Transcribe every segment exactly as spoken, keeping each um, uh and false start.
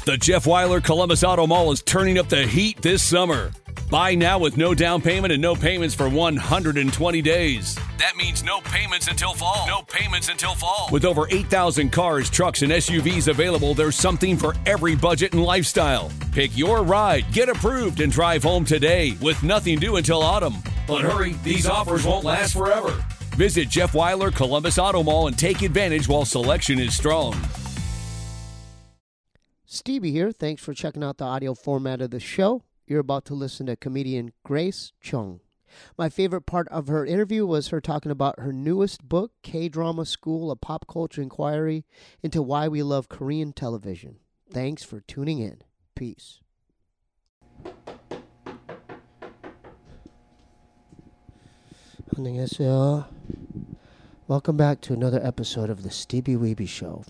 The Jeff Weiler Columbus Auto Mall is turning up the heat this summer. Buy now with no down payment and no payments for one hundred twenty days. That means no payments until fall. No payments until fall. With over eight thousand cars, trucks, and S U Vs available, there's something for every budget and lifestyle. Pick your ride, get approved, and drive home today with nothing due until autumn. But hurry, these offers won't last forever. Visit Jeff Weiler Columbus Auto Mall and take advantage while selection is strong. Stevie here. Thanks for checking out the audio format of the show. You're about to listen to comedian Grace Chung. My favorite part of her interview was her talking about her newest book, K-Drama School, a pop culture inquiry into why we love Korean television. Thanks for tuning in. Peace. 안녕하세요. Welcome back to another episode of the Stevie Weeby Show.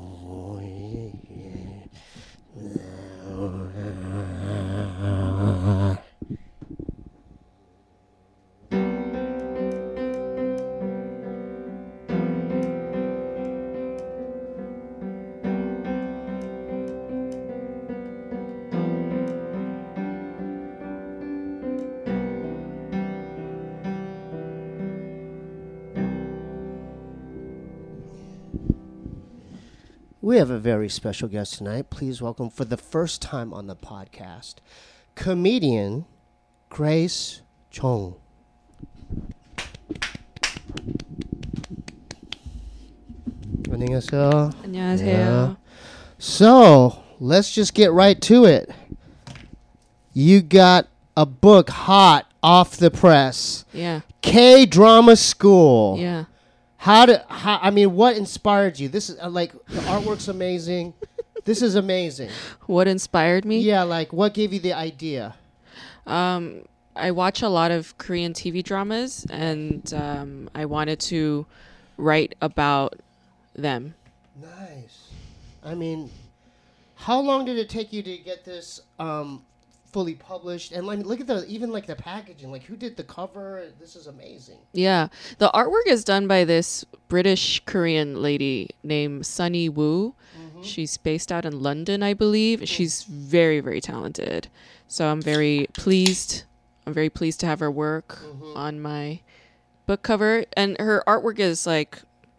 We have a very special guest tonight. Please welcome for the first time on the podcast, comedian Grace Chung. 안녕하세요. 안녕하세요. Yeah. So, let's just get right to it. You got a book hot off the press. Yeah. K-Drama School. Yeah. How did, how, I mean, what inspired you? This is, uh, like, the artwork's amazing. This is amazing. What inspired me? Yeah, like, what gave you the idea? Um, I watch a lot of Korean T V dramas, and um, I wanted to write about them. Nice. I mean, how long did it take you to get this um, fully published? And I mean, look at the, even like the packaging. Like, who did the cover? This is amazing. Yeah. The artwork is done by this British Korean lady named Sunny Woo. Mm-hmm. She's based out in London, I believe. Mm-hmm. She's very, very talented. So I'm very pleased. I'm very pleased to have her work mm-hmm. on my book cover. And her artwork is like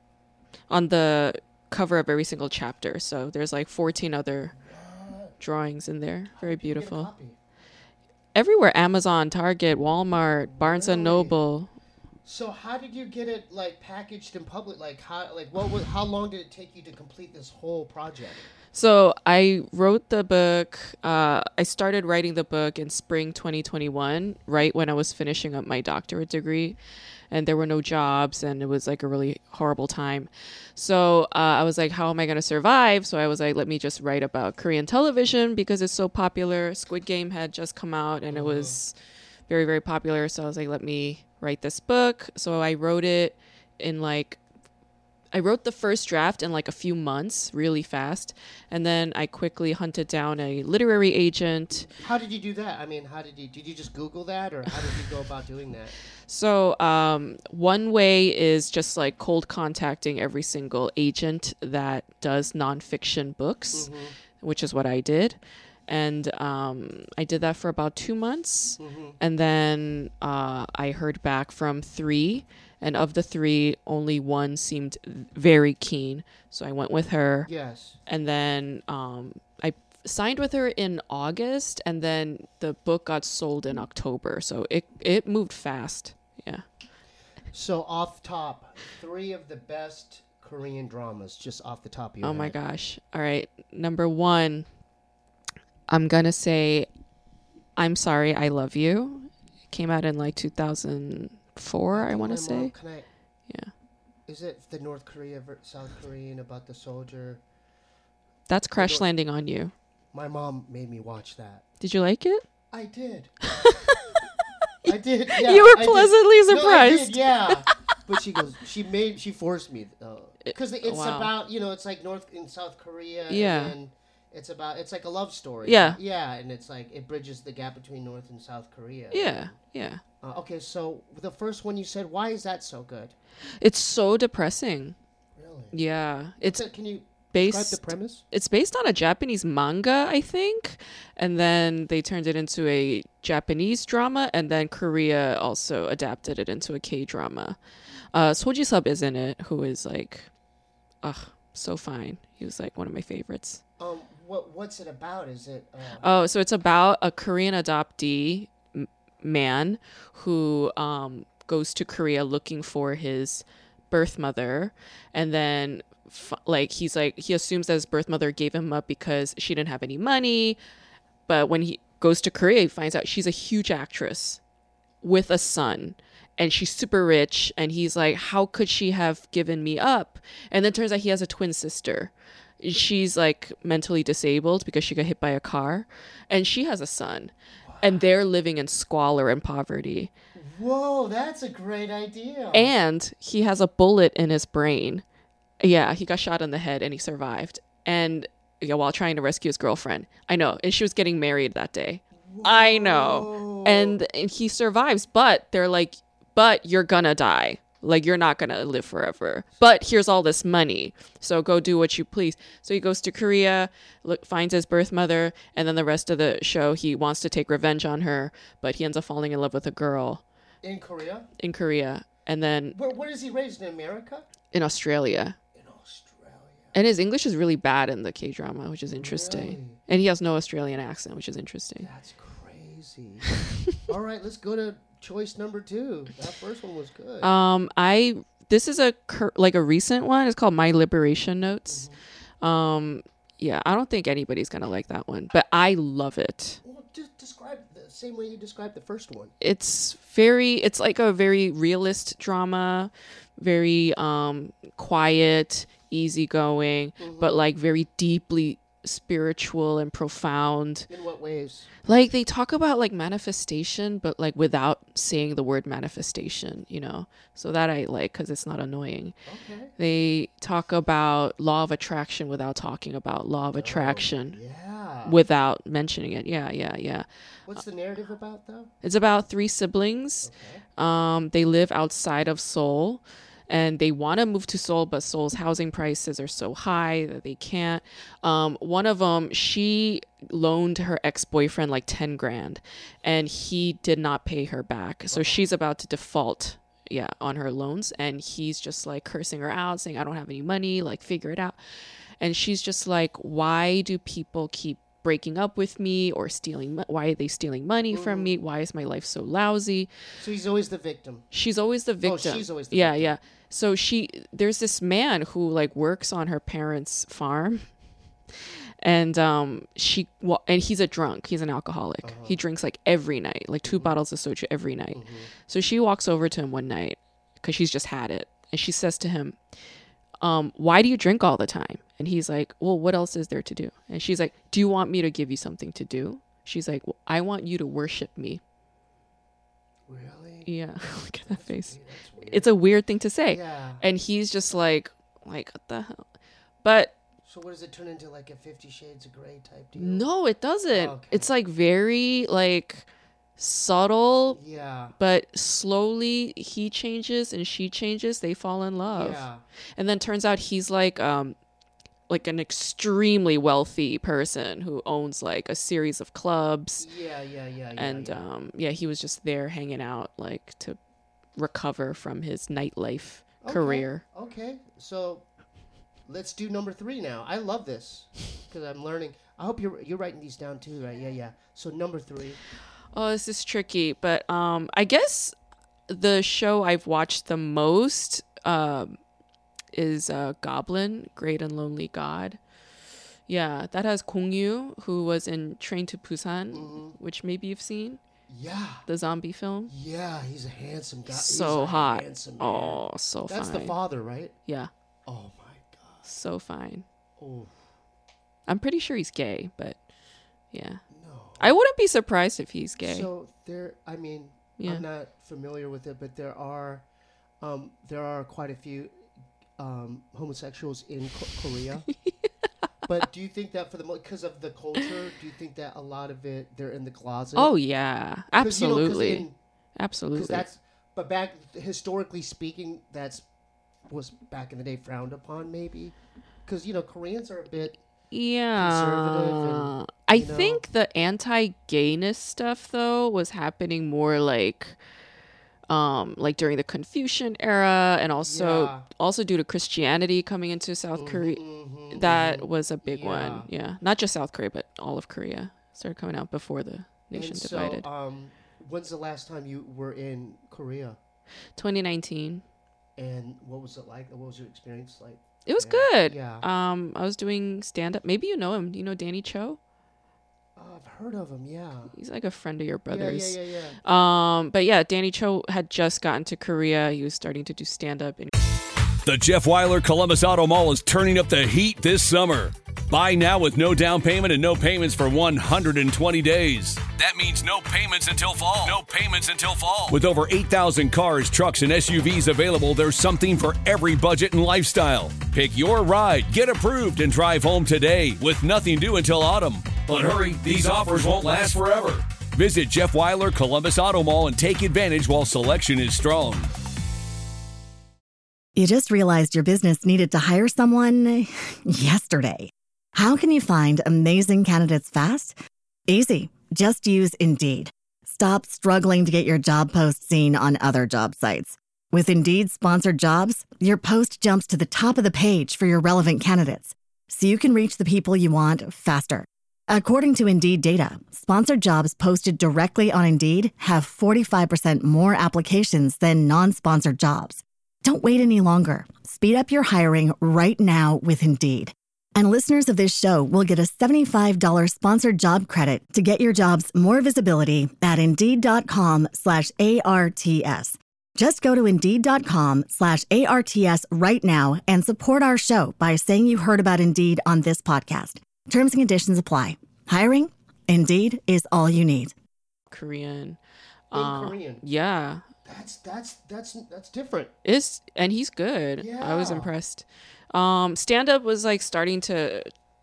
on the cover of every single chapter. So there's like fourteen other what? drawings in there. How very beautiful. Everywhere, Amazon, Target, Walmart, Barnes really? and Noble. So how did you get it like packaged in public? Like how like what was, how long did it take you to complete this whole project? So I wrote the book. Uh, I started writing the book in spring twenty twenty-one, right when I was finishing up my doctorate degree, and there were no jobs, and it was like a really horrible time. So uh, I was like, how am I going to survive? So I was like, let me just write about Korean television because it's so popular. Squid Game had just come out, and it was very, very popular. So I was like, let me write this book. So I wrote it in like I wrote the first draft in like a few months, really fast. And then I quickly hunted down a literary agent. How did you do that? I mean, how did you, did you just Google that, or how did you go about doing that? So um, one way is just like cold contacting every single agent that does nonfiction books, mm-hmm. which is what I did. And um, I did that for about two months. Mm-hmm. And then uh, I heard back from three. And of the three, only one seemed very keen. So I went with her. Yes. And then um, I signed with her in August. And then the book got sold in October. So it, it moved fast. Yeah. So off top, three of the best Korean dramas, just off the top of your oh head. my gosh. All right. Number one, I'm going to say, I'm Sorry, I Love You. It came out in like two thousand four, I want to say. Can I, yeah. Is it the North Korea, South Korean about the soldier? That's Crash Landing on You. My mom made me watch that. Did you like it? I did. I did. Yeah, you were I pleasantly did. surprised. No, I did, yeah. But she goes, she made, she forced me. Because uh, it's wow. about, you know, it's like North and South Korea. Yeah. And it's about, it's like a love story. Yeah. Yeah. And it's like, it bridges the gap between North and South Korea. Yeah. Yeah. Uh, okay. So the first one you said, why is that so good? It's so depressing. Really? Yeah. It's. A, can you Describe based the premise. it's based on a Japanese manga, I think, and then they turned it into a Japanese drama, and then Korea also adapted it into a K-drama. Uh, Seo Ji-sub is in it, who is like, ugh, so fine. He was like one of my favorites. Um, what what's it about? Is it? Uh... Oh, so it's about a Korean adoptee m- man who um, goes to Korea looking for his birth mother, and then f- like he's like he assumes that his birth mother gave him up because she didn't have any money, but when he goes to Korea, he finds out she's a huge actress with a son. And she's super rich, and he's like, how could she have given me up? And then it turns out he has a twin sister. She's like mentally disabled because she got hit by a car, and she has a son. Wow. And they're living in squalor and poverty. Whoa, that's a great idea. And he has a bullet in his brain. Yeah, he got shot in the head and he survived. And yeah, while trying to rescue his girlfriend. I know. And she was getting married that day. Whoa. I know. And, and he survives, but they're like, but you're gonna die. Like, you're not gonna live forever. But here's all this money. So go do what you please. So he goes to Korea, look, finds his birth mother, and then the rest of the show, he wants to take revenge on her, but he ends up falling in love with a girl. In Korea? In Korea. And then... Where, where is he raised? In America? In Australia. In Australia. And his English is really bad in the K-drama, which is interesting. Really? And he has no Australian accent, which is interesting. That's crazy. All right, let's go to... choice number two. That first one was good. Um, I this is a like a recent one. It's called My Liberation Notes. Mm-hmm. Um, yeah, I don't think anybody's gonna like that one, but I love it. Well, just describe the same way you described the first one. It's very. It's like a very realist drama, very um quiet, easygoing, mm-hmm. but like very deeply spiritual and profound. In what ways? Like, they talk about like manifestation, but like without saying the word manifestation, you know, so that I like because it's not annoying. Okay. They talk about law of attraction without talking about law of attraction. Oh, yeah. Without mentioning it. Yeah, yeah, yeah. What's the narrative about though? It's about three siblings. Okay. Um, they live outside of Seoul. And they want to move to Seoul, but Seoul's housing prices are so high that they can't. Um, one of them, she loaned her ex-boyfriend like ten grand, and he did not pay her back. So she's about to default, yeah, on her loans. And he's just like cursing her out, saying, I don't have any money, like figure it out. And she's just like, why do people keep breaking up with me or stealing? Why are they stealing money from me? Why is my life so lousy? So he's always the victim. She's always the victim. Oh, she's always the yeah, victim. Yeah. So she, there's this man who like works on her parents' farm, and um, she, well, and he's a drunk. He's an alcoholic. Uh-huh. He drinks like every night, like two mm-hmm. bottles of soju every night. Mm-hmm. So she walks over to him one night because she's just had it, and she says to him, um, "Why do you drink all the time?" And he's like, "Well, what else is there to do?" And she's like, "Do you want me to give you something to do?" She's like, well, "I want you to worship me." Really? Yeah. Look at that That's face. weird. That's weird. It's a weird thing to say. Yeah. And he's just like, like, what the hell? But so what does it turn into, like a Fifty Shades of Grey type deal? no, it doesn't. Okay. It's like very like subtle. Yeah. But slowly he changes and she changes. They fall in love. Yeah. And then turns out he's like um like an extremely wealthy person who owns like a series of clubs. Yeah, yeah, yeah, yeah. And yeah. um yeah, he was just there hanging out like to recover from his nightlife okay. career. Okay. So let's do number three now. I love this because I'm learning. I hope you're you're writing these down too, right? Yeah, yeah. So number three. Oh, this is tricky, but um I guess the show I've watched the most um is uh, Goblin, Great and Lonely God. Yeah, that has Gong Yoo, who was in Train to Busan, mm-hmm. which maybe you've seen. Yeah. The zombie film. Yeah, he's a handsome guy. So he's hot. Handsome man. Oh, so That's fine. That's the father, right? Yeah. Oh my God. So fine. Oh. I'm pretty sure he's gay, but yeah. No. I wouldn't be surprised if he's gay. So there, I mean, yeah. I'm not familiar with it, but there are, um, there are quite a few um, homosexuals in Co- Korea. But do you think that for the because of the culture, do you think that a lot of it they're in the closet? Oh yeah, absolutely, you know, in, absolutely. That's but back historically speaking, that's was back in the day frowned upon, maybe. because, you know, Koreans are a bit Yeah. conservative and, I you know. think the anti-gayness stuff though was happening more like um like during the Confucian era, and also Yeah. also due to Christianity coming into South Korea. Mhm, That mhm. was a big Yeah. one. Yeah. Not just South Korea, but all of Korea started coming out before the nation And divided. So, um, when's the last time you were in Korea? twenty nineteen. And what was it like? What was your experience like? It was Yeah. good. Yeah. Um, I was doing stand up. Maybe you know him. Do you know Danny Cho? Oh, I've heard of him. Yeah. He's like a friend of your brother's. Yeah, yeah, yeah, yeah. Um, but yeah, Danny Cho had just gotten to Korea. He was starting to do stand up. And The Jeff Weiler Columbus Auto Mall is turning up the heat this summer. Buy now with no down payment and no payments for one hundred twenty days. That means no payments until fall. No payments until fall. With over eight thousand cars, trucks, and S U Vs available, there's something for every budget and lifestyle. Pick your ride, get approved, and drive home today with nothing due until autumn. But hurry, these offers won't last forever. Visit Jeff Weiler Columbus Auto Mall and take advantage while selection is strong. You just realized your business needed to hire someone yesterday. How can you find amazing candidates fast? Easy. Just use Indeed. Stop struggling to get your job post seen on other job sites. With Indeed sponsored jobs, your post jumps to the top of the page for your relevant candidates, so you can reach the people you want faster. According to Indeed data, sponsored jobs posted directly on Indeed have forty-five percent more applications than non-sponsored jobs. Don't wait any longer. Speed up your hiring right now with Indeed. And listeners of this show will get a seventy-five dollars sponsored job credit to get your jobs more visibility at Indeed.com slash ARTS. Just go to Indeed.com slash ARTS right now and support our show by saying you heard about Indeed on this podcast. Terms and conditions apply. Hiring? Indeed is all you need. Korean. In Uh, Korean. Yeah. That's that's that's that's different. Is and he's good. I was Yeah. impressed. Um, stand up was like starting to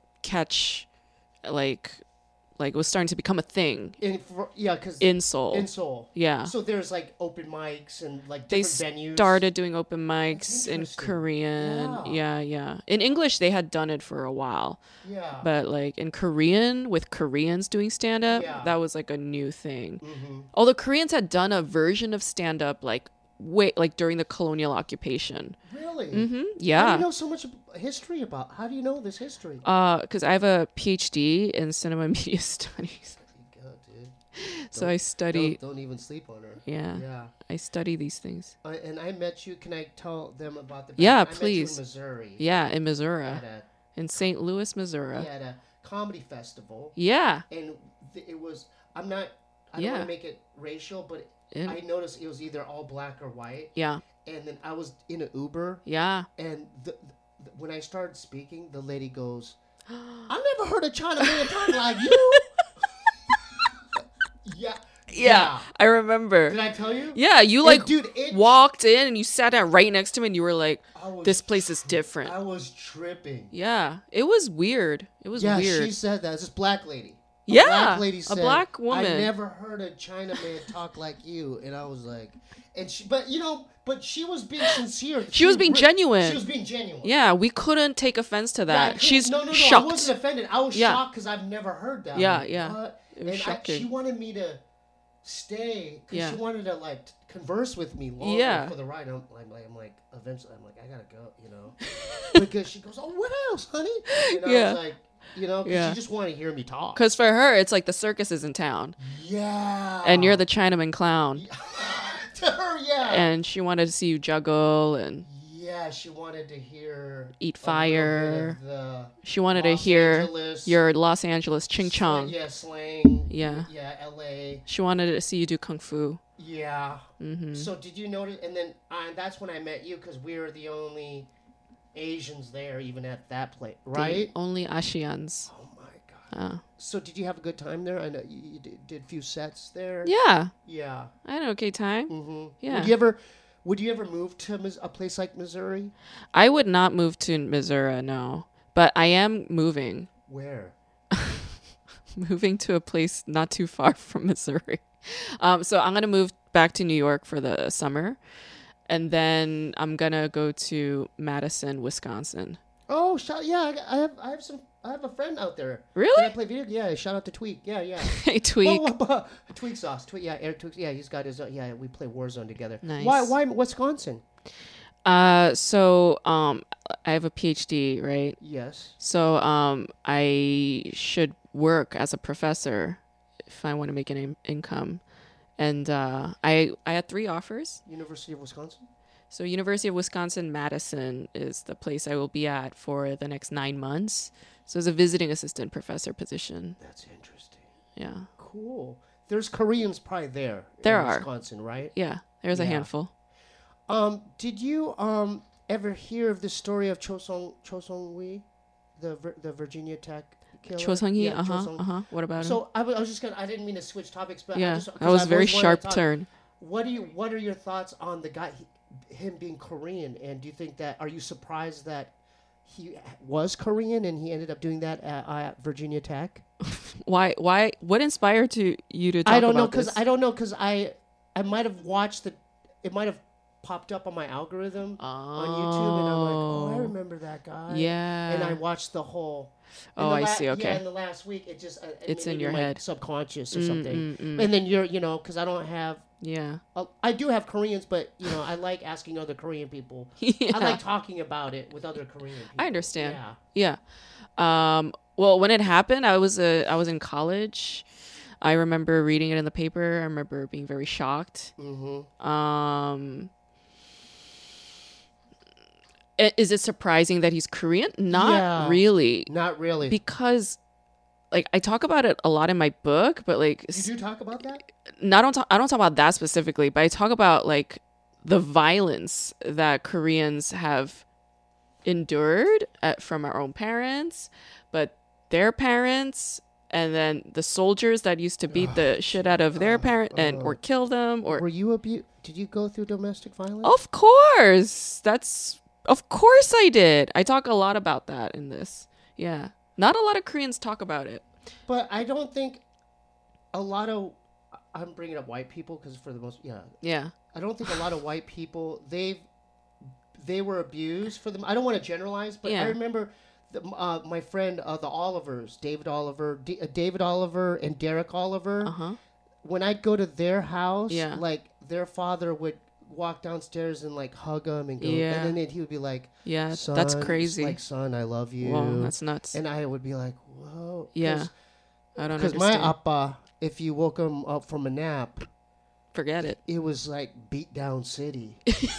catch, like, like it was starting to become a thing In for, yeah, because in Seoul. in Seoul. Yeah. So there's like open mics and like They different venues. started doing open mics in interesting. Korean. Yeah. Yeah, yeah. In English, they had done it for a while, Yeah. but like in Korean, with Koreans doing stand up, Yeah. that was like a new thing. Mhm. Although Koreans had done a version of stand up like wait like during the colonial occupation. Really? Mm-hmm. How do Yeah. you know so much ab- history about? How do you know this history? Uh, because I have a P H D in cinema and media studies, God, dude. so I study. Don't, don't even sleep on her. Yeah, Yeah. I study these things. I, and I met you. Can I tell them about the? Yeah, I met you please. in Missouri. Yeah, in Missouri, At a, in Saint Louis, Missouri. we had a comedy festival, Yeah, and th- it was. I'm not. I don't Yeah. want to make it racial, but In- I noticed it was either all black or white. yeah, And then I was in an Uber, yeah. and the, the, when I started speaking, the lady goes, "I never heard a Chinaman talk like you." yeah, Yeah, I remember. Did I tell you? Yeah, you And, like dude, it- walked in and you sat down right next to him and you were like, I was "This place is tri- different." I was tripping. Yeah, it was weird. It was Yeah, weird. she said that. It's this black lady. A Yeah, black lady a said, black woman. I never heard a Chinaman talk like you, and I was like, and she, but you know, but she was being sincere. She was being re- genuine. She was being genuine. Yeah, we couldn't take offense to Yeah, I that. couldn't- She's no, no, no. shocked. I wasn't offended. I was Yeah. shocked because I've never heard that. I'm Yeah, like, yeah. What? It was and I, shocking. she wanted me to stay because Yeah. she wanted to like t- converse with me longer Yeah. for the ride. I'm, I'm like, I'm like, eventually, I'm like, I gotta go, you know, because she goes, "Oh, what else, honey?" And I Yeah. was like, you know, 'cause Yeah. she just wanted to hear me talk. Because for her, it's like the circus is in town, Yeah. and you're the Chinaman clown, to her, yeah. and she wanted to see you juggle, and yeah, she wanted to hear Eat a little bit fire. of the she wanted Los to hear Angeles your Los Angeles ching chong. slang- Yeah, slang. Yeah. Yeah, L A. She wanted to see you do kung fu. Yeah. Mm-hmm. So did you notice? And then uh, that's when I met you because we were the only Asians there, even at that place, right? The only Asians. Oh my god. Uh, So did you have a good time there? I know you, you did, did a few sets there. yeah, Yeah. I had an okay time. Mm-hmm. Yeah. Would you ever? Would you ever move to Mis- a place like Missouri? I would not move to Missouri, no. But I am moving. Where? moving to a place not too far from Missouri. Um, so I'm going to move back to New York for the summer. And then I'm going to go to Madison, Wisconsin. Oh, shout, yeah, I, I have I have some I have a friend out there. Really? That I play video. Yeah, shout out to Tweak. Yeah, yeah. Hey, Tweak. Oh, uh, Tweak sauce. Tweak. Yeah, Eric Tweak. Yeah, he's got his. Uh, yeah, we play Warzone together. Nice. Why? Why Wisconsin? Uh, so um, I have a PhD, right? Yes. So um, I should work as a professor if I want to make an in- income, and uh, I I had three offers. University of Wisconsin. So University of Wisconsin-Madison is the place I will be at for the next nine months. So it's a visiting assistant professor position. That's interesting. Yeah. Cool. There's Koreans probably there. There in are. Wisconsin, right? Yeah, there's a Yeah. handful. Um, did you um ever hear of the story of Cho Song Cho Song Hui, the Vir- the Virginia Tech killer? Cho Sung-hee, Yeah, Cho uh-huh, Sung- uh-huh. What about him? So I was, I was just gonna. I didn't mean to switch topics, but I Yeah, just, 'cause that was a I've very always wanted sharp to talk- turn. What do you? What are your thoughts on the guy, he, him being Korean? And do you think that? Are you surprised that he was Korean and he ended up doing that at, at Virginia Tech? Why? Why? What inspired to you to talk I don't know about because this? I don't know because I I might have watched the. It might have popped up on my algorithm on YouTube, and I'm like, oh, I remember that guy. Yeah. And I watched the whole. in Oh, the I la- see, okay. Yeah, in the last week, it just uh, it It's made in me, your like, head. subconscious or Mm, something. mm, mm. And then you're, you know, because I don't have. Yeah. Uh, I do have Koreans, but you know, I like asking other Korean people. Yeah. I like talking about it with other Korean people. I understand. Yeah. Yeah. Um, well, when it happened, I was a, I was in college. I remember reading it in the paper. I remember being very shocked. Mm-hmm. Um, i- is it surprising that he's Korean? Not Yeah. really, Not really. because like I talk about it a lot in my book, but like Did you talk about that? not I don't talk, I don't talk about that specifically, but I talk about like the violence that Koreans have endured at, from our own parents, but their parents, and then the soldiers that used to beat the shit out of their parent and or kill them, or Were you abused? Did you go through domestic violence? of course, that's of course I did. I talk a lot about that in this. Yeah, not a lot of Koreans talk about it. But I don't think a lot of. I'm bringing up white people because for the most, yeah, Yeah, I don't think a lot of white people they've they were abused for them. I don't want to generalize, but Yeah. I remember the, uh, my friend uh, the Olivers, David Oliver, D- uh, David Oliver, and Derek Oliver. uh huh. When I'd go to their house, Yeah. like their father would walk downstairs and like hug them and go, Yeah. and then he would be like, Yeah, son, that's crazy. Like, son, I love you. Wow, that's nuts. And I would be like, whoa. Yeah, I don't Because my understand. appa, if you woke him up from a nap, Forget it. it was like beat down city.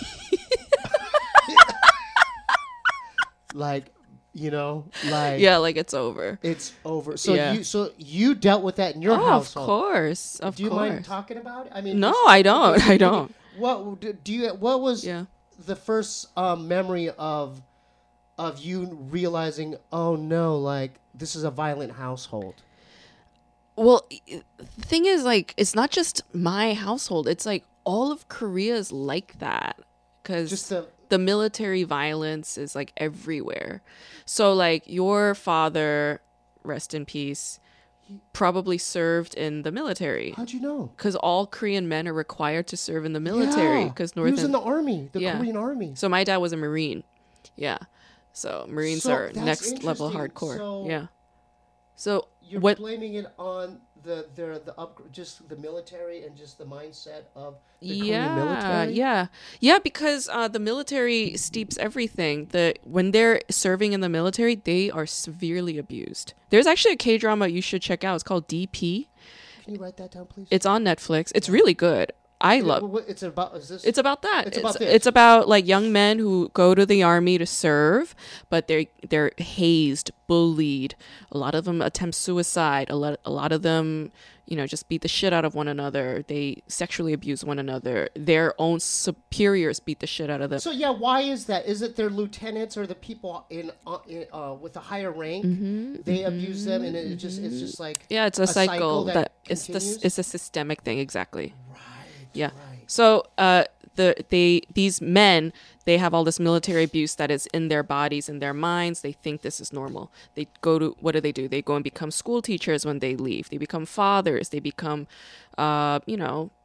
Like, you know, like Yeah, like it's over. it's over. So Yeah. you so you dealt with that in your Oh, of household. course, of Do you course. mind talking about it? I mean, No, just- I don't. okay, I don't. okay. What do do you? What was Yeah. the first um, memory of of you realizing? Oh no! Like this is a violent household. Well, i- the thing is, like, it's not just my household. It's like all of Korea is like that because Just the the military violence is like everywhere. So, like, your father, rest in peace, probably served in the military how'd you know? because all Korean men are required to serve in the military Yeah. because he was in Northern. the army, the Yeah. Korean army. So my dad was a Marine. Yeah. So Marines So are that's next level interesting. hardcore. So yeah. So You're what? blaming it on the the the up just the military and just the mindset of the Korean Yeah, military. yeah, yeah. Because uh, the military steeps everything. The when they're serving in the military, they are severely abused. There's actually a K drama you should check out. It's called D P. Can you write that down, please? It's on Netflix. It's really good. I It- love. what- It's about. Is this? It's about that. It's It's about about, this. it's about like young men who go to the army to serve, but they're they're hazed, bullied. A lot of them attempt suicide. A lot a lot of them, you know, just beat the shit out of one another. They sexually abuse one another. Their own superiors beat the shit out of them. So yeah, why is that? Is it their lieutenants or the people in, uh, in uh, with a higher rank? They abuse them, and it just it's just like Mm-hmm. Yeah, it's a, cycle, cycle that, that it's the continues? it's a systemic thing exactly. right. Yeah. Right. So uh the they these men, they have all this military abuse that is in their bodies, in their minds. They think this is normal. They go to what do they do? They go and become school teachers when they leave. They become fathers. They become uh, you know,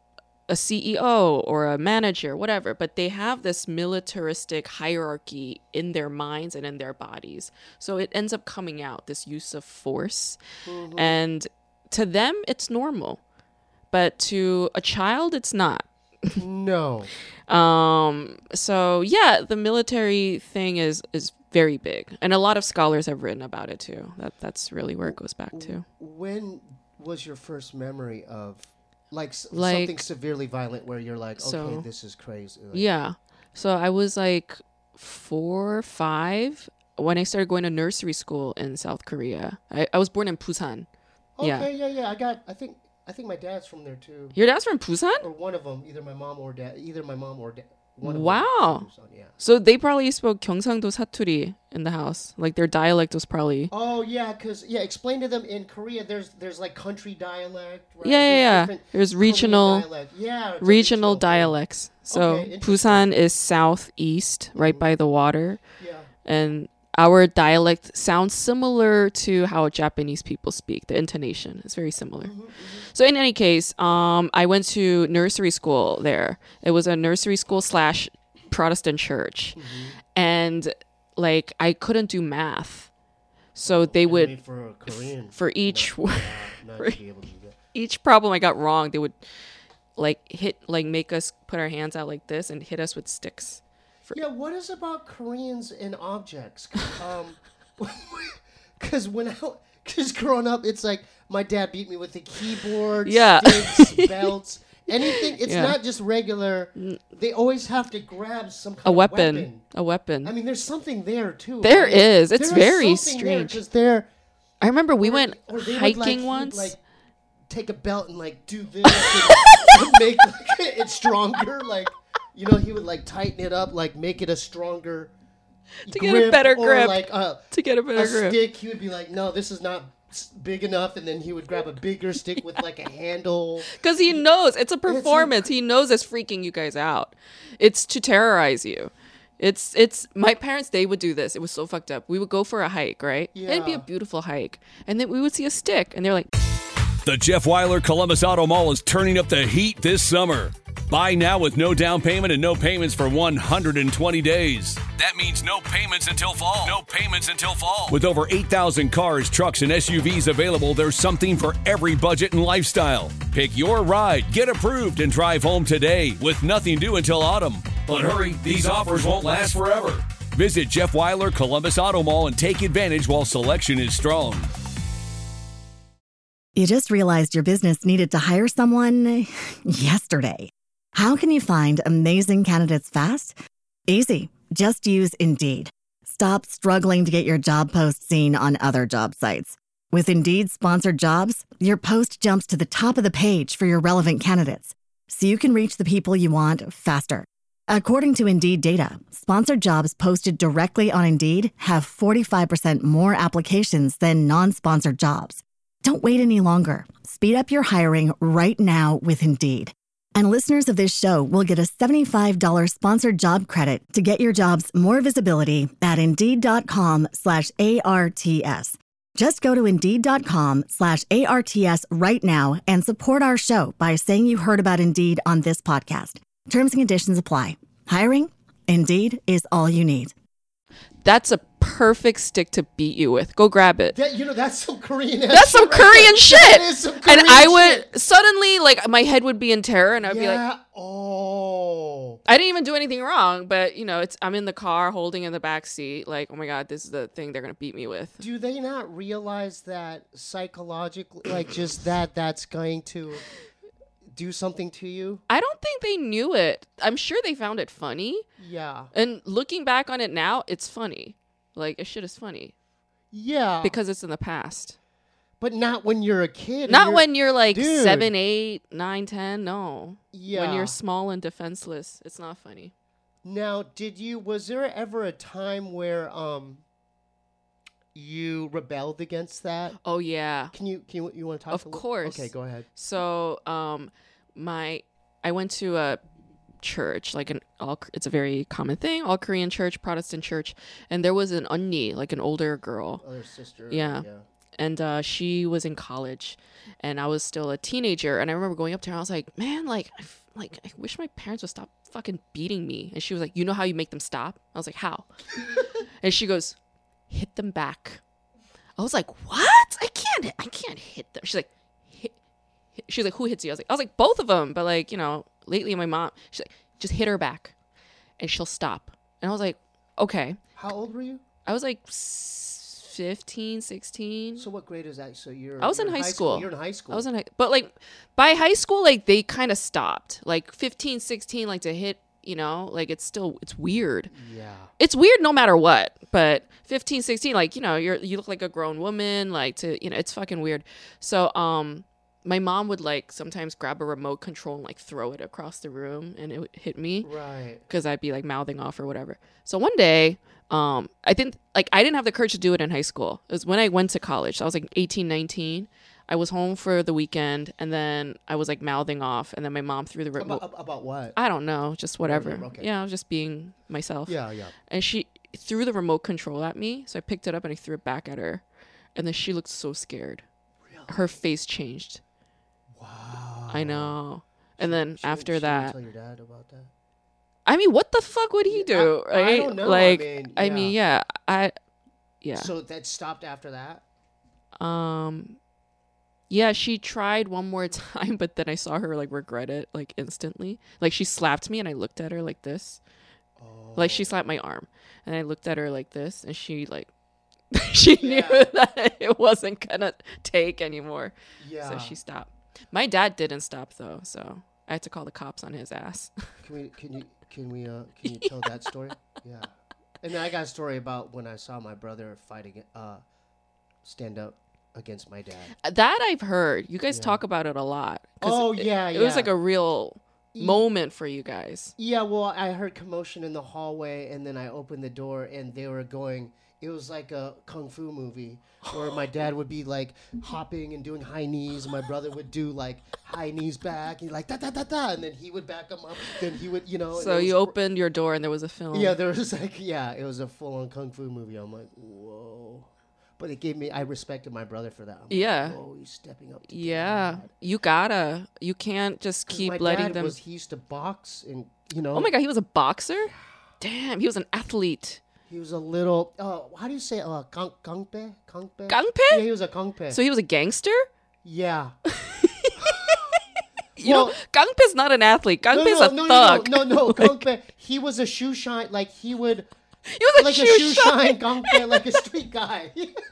a C E O or a manager, whatever, but they have this militaristic hierarchy in their minds and in their bodies. So it ends up coming out, this use of force. Mm-hmm. And to them, it's normal. But to a child, it's not. No. Um. So, yeah, the military thing is, is very big. And a lot of scholars have written about it, too. That That's really where it goes back to. When was your first memory of... Like, like something severely violent where you're like, okay, so, this is crazy. Like, yeah. So I was like four, five when I started going to nursery school in South Korea. I, I was born in Busan. Okay, yeah. yeah, yeah. I got, I think, I think my dad's from there too. Your dad's from Busan? Or one of them, either my mom or dad, either my mom or dad. One of wow. them from Busan, yeah. So they probably spoke Gyeongsangdo Satur이 in the house. Like their dialect was probably. Oh yeah, cause yeah, explain to them in Korea. There's there's like country dialect. Right? Yeah, yeah, yeah. There's regional, yeah, regional dialects. So okay, Busan is southeast, right mm-hmm. by the water. Yeah. And our dialect sounds similar to how Japanese people speak. The intonation is very similar. Mm-hmm, mm-hmm. So in any case, um, I went to nursery school there. It was a nursery school slash Protestant church. Mm-hmm. And like I couldn't do math. So they and would, for, a Korean, f- for each, not, not, not for each problem I got wrong, they would like hit, like make us put our hands out like this and hit us with sticks. For yeah, what is about Koreans and objects? Um, because when I, because growing up, it's like my dad beat me with the keyboard, yeah. sticks, belts, anything. It's yeah. not just regular. They always have to grab some kind a weapon. of weapon. A weapon. I mean, there's something there too. There right? is. It's there very is strange. Because they're. I remember we or, went or hiking would, like, once. Would, like, take a belt and like do this and, and make like, it stronger. Like, you know, he would like tighten it up, like make it a stronger to get a better grip. Or like uh, to get a better a grip. stick, he would be like, no, this is not big enough, and then he would grab a bigger stick with like a handle. Because he knows it's a performance. It's like, he knows it's freaking you guys out. It's to terrorize you. It's it's my parents. They would do this. It was so fucked up. We would go for a hike, right? Yeah. And it'd be a beautiful hike, and then we would see a stick, and they're like. The Jeff Weiler Columbus Auto Mall is turning up the heat this summer. Buy now with no down payment and no payments for one hundred twenty days. That means no payments until fall. No payments until fall. With over eight thousand cars, trucks, and S U Vs available, there's something for every budget and lifestyle. Pick your ride, get approved, and drive home today with nothing due until autumn. But hurry, these offers won't last forever. Visit Jeff Weiler Columbus Auto Mall and take advantage while selection is strong. You just realized your business needed to hire someone yesterday. How can you find amazing candidates fast? Easy. Just use Indeed. Stop struggling to get your job post seen on other job sites. With Indeed sponsored jobs, your post jumps to the top of the page for your relevant candidates, so you can reach the people you want faster. According to Indeed data, sponsored jobs posted directly on Indeed have forty-five percent more applications than non-sponsored jobs. Don't wait any longer. Speed up your hiring right now with Indeed. And listeners of this show will get a seventy-five dollars sponsored job credit to get your jobs more visibility at Indeed.com slash ARTS. Just go to Indeed.com slash ARTS right now and support our show by saying you heard about Indeed on this podcast. Terms and conditions apply. Hiring? Indeed is all you need. That's a perfect stick to beat you with. Go grab it. That, you know, that's some Korean That's shit some right Korean there. shit. That is some Korean and I would shit. suddenly, like, my head would be in terror, and I'd yeah. be like, oh. I didn't even do anything wrong, but, you know, it's I'm in the car holding in the back seat, like, oh my God, this is the thing they're going to beat me with. Do they not realize that psychologically, like, just that that's going to do something to you? I don't think they knew it. I'm sure they found it funny. Yeah. And looking back on it now, it's funny. Like, it shit is funny. Yeah. Because it's in the past. But not when you're a kid. Not you're, when you're like dude. seven, eight, nine, ten. No. Yeah. When you're small and defenseless, it's not funny. Now, did you, was there ever a time where um you rebelled against that? Oh, yeah. Can you, can you, you want to talk Of a little? course. Okay, go ahead. So, um, my, I went to a church, like an all, it's a very common thing, all Korean church, Protestant church, and there was an 언니, like an older girl. Other sister. Yeah. yeah. And uh, she was in college, and I was still a teenager, and I remember going up to her, and I was like, man, like, I'm like, I wish my parents would stop fucking beating me. And she was like, you know how you make them stop? I was like, how? And she goes, hit them back. I was like, what? I can't, I can't hit them. She's like, hit, hit. She's like, who hits you? I was like, I was like, both of them. But like, you know, lately my mom, she's like, just hit her back and she'll stop. And I was like, okay. How old were you? I was like fifteen, sixteen. So what grade is that? So you're. I was you're in high school. school. You're in high school. I was in high, but like by high school, like they kind of stopped. Like fifteen, sixteen, like to hit, you know, like it's still, it's weird. Yeah. It's weird no matter what. But fifteen, sixteen, like, you know, you're, you look like a grown woman, like to, you know, it's fucking weird. So, um, my mom would like sometimes grab a remote control and like throw it across the room and it would hit me. Right. Because I'd be like mouthing off or whatever. So one day, um, I think like I didn't have the courage to do it in high school. It was when I went to college. So I was like eighteen, nineteen. I was home for the weekend and then I was like mouthing off and then my mom threw the remote. About, about what? I don't know, just whatever. Whatever, okay. Yeah, I was just being myself. Yeah, yeah. And she threw the remote control at me. So I picked it up and I threw it back at her. And then she looked so scared. Really? Her face changed. Wow. I know. And then She- after she that, didn't tell your dad about that? I mean, what the fuck would he do? I- I right? don't know, I Like, mean, I mean, yeah, I, yeah. So that stopped after that? Um, yeah, she tried one more time, but then I saw her like regret it like instantly. Like she slapped me and I looked at her like this. Oh. Like she slapped my arm and I looked at her like this and she like, she knew Yeah. that it wasn't gonna take anymore. Yeah. So she stopped. My dad didn't stop though. So I had to call the cops on his ass. Can we, can you, can we, uh, can you tell that story? Yeah. And then I got a story about when I saw my brother fighting, uh, stand up against my dad. That I've heard. You guys Yeah. talk about it a lot. 'Cause Oh, it, yeah, It was yeah. like a real Ye- moment for you guys. Yeah, well, I heard commotion in the hallway, and then I opened the door, and they were going. It was like a kung fu movie where my dad would be like hopping and doing high knees, and my brother would do like high knees back, and like da da da da, and then he would back him up. Then he would, you know. and So it you was- opened your door and there was a film. Yeah, there was like yeah, it was a full on kung fu movie. I'm like, whoa, but it gave me. I respected my brother for that. I'm Yeah. Like, whoa, he's stepping up. To Yeah. dad. You gotta. You can't just 'Cause keep my letting dad them. Was, he used to box, and you know. Oh my God, he was a boxer? Damn, he was an athlete. He was a little. Uh, how do you say? Uh, kang kangpe, kangpe. Gangpe? Yeah, he was a kangpe. So he was a gangster? yeah. You know, Gangpe's not an athlete. No, Gangpe's no, a no, thug. no, no, no, kangpe. He was a shoe shine. Like he would. He was a like shoe, a shoe shine. shine kangpe, like a street guy.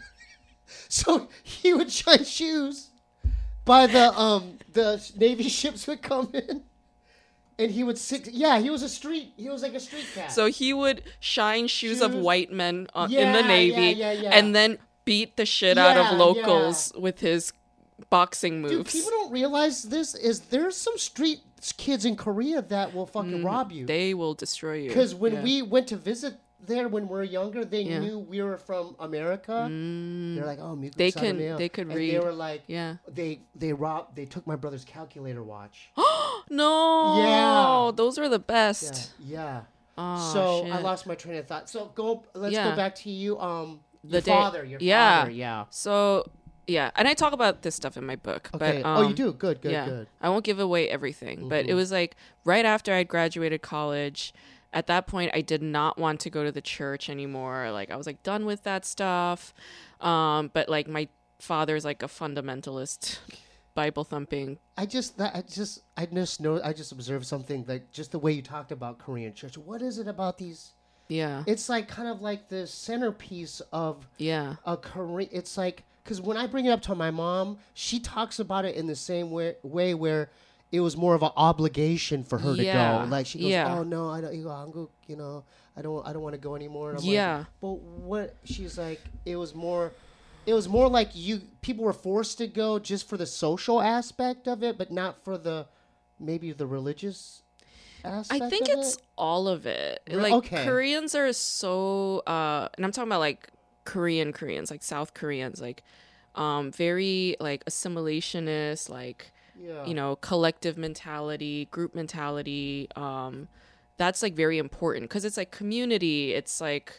So he would shine shoes. By the um the Navy ships would come in. And he would sit. Yeah, he was a street. He was like a street cat. So he would shine shoes, of Shoes. white men uh, in Yeah, the yeah, Navy yeah, yeah. and then beat the shit out Yeah, of locals with his boxing Dude, moves. people don't realize this is there's some street kids in Korea that will fucking rob you. They will destroy you. Because when Yeah. we went to visit there when we were younger, they Yeah. knew we were from America. Mm. They're like, oh, Miku They Sana can- Meo. they could and read. They were like, Yeah. they they robbed. They took my brother's calculator watch. No. Yeah. Those are the yeah, best. yeah. Oh, so I shit. lost my train of thought. So go. Let's Yeah. go back to you. Um, The your day- father. Your yeah. father. Yeah. So, yeah. And I talk about this stuff in my book. Okay. But, um, oh, you do. Good. Good. yeah, Good. I won't give away everything, but it Mhm. was like right after I'd graduated college. At that point, I did not want to go to the church anymore. Like I was like done with that stuff. Um, but like my father's like a fundamentalist, Bible thumping. I just that I just I just know I just observed something like just the way you talked about Korean church. What is it about these? Yeah, It's like kind of like the centerpiece of yeah, a Korean. It's like because when I bring it up to my mom, she talks about it in the same way way where it was more of an obligation for her Yeah, to go. Like she goes, yeah. "Oh no, I don't. You go, 한국, you know, I don't. I don't want to go anymore." And I'm Yeah. Like, but what? She's like, it was more. It was more like you. People were forced to go just for the social aspect of it, but not for the maybe the religious aspect. I think of it's it. all of it. Re- Like okay. Koreans are so, uh, and I'm talking about like Korean Koreans, like South Koreans, like um, very like assimilationist, like. Yeah. you know, collective mentality, group mentality. Um, that's like very important because it's like community. It's like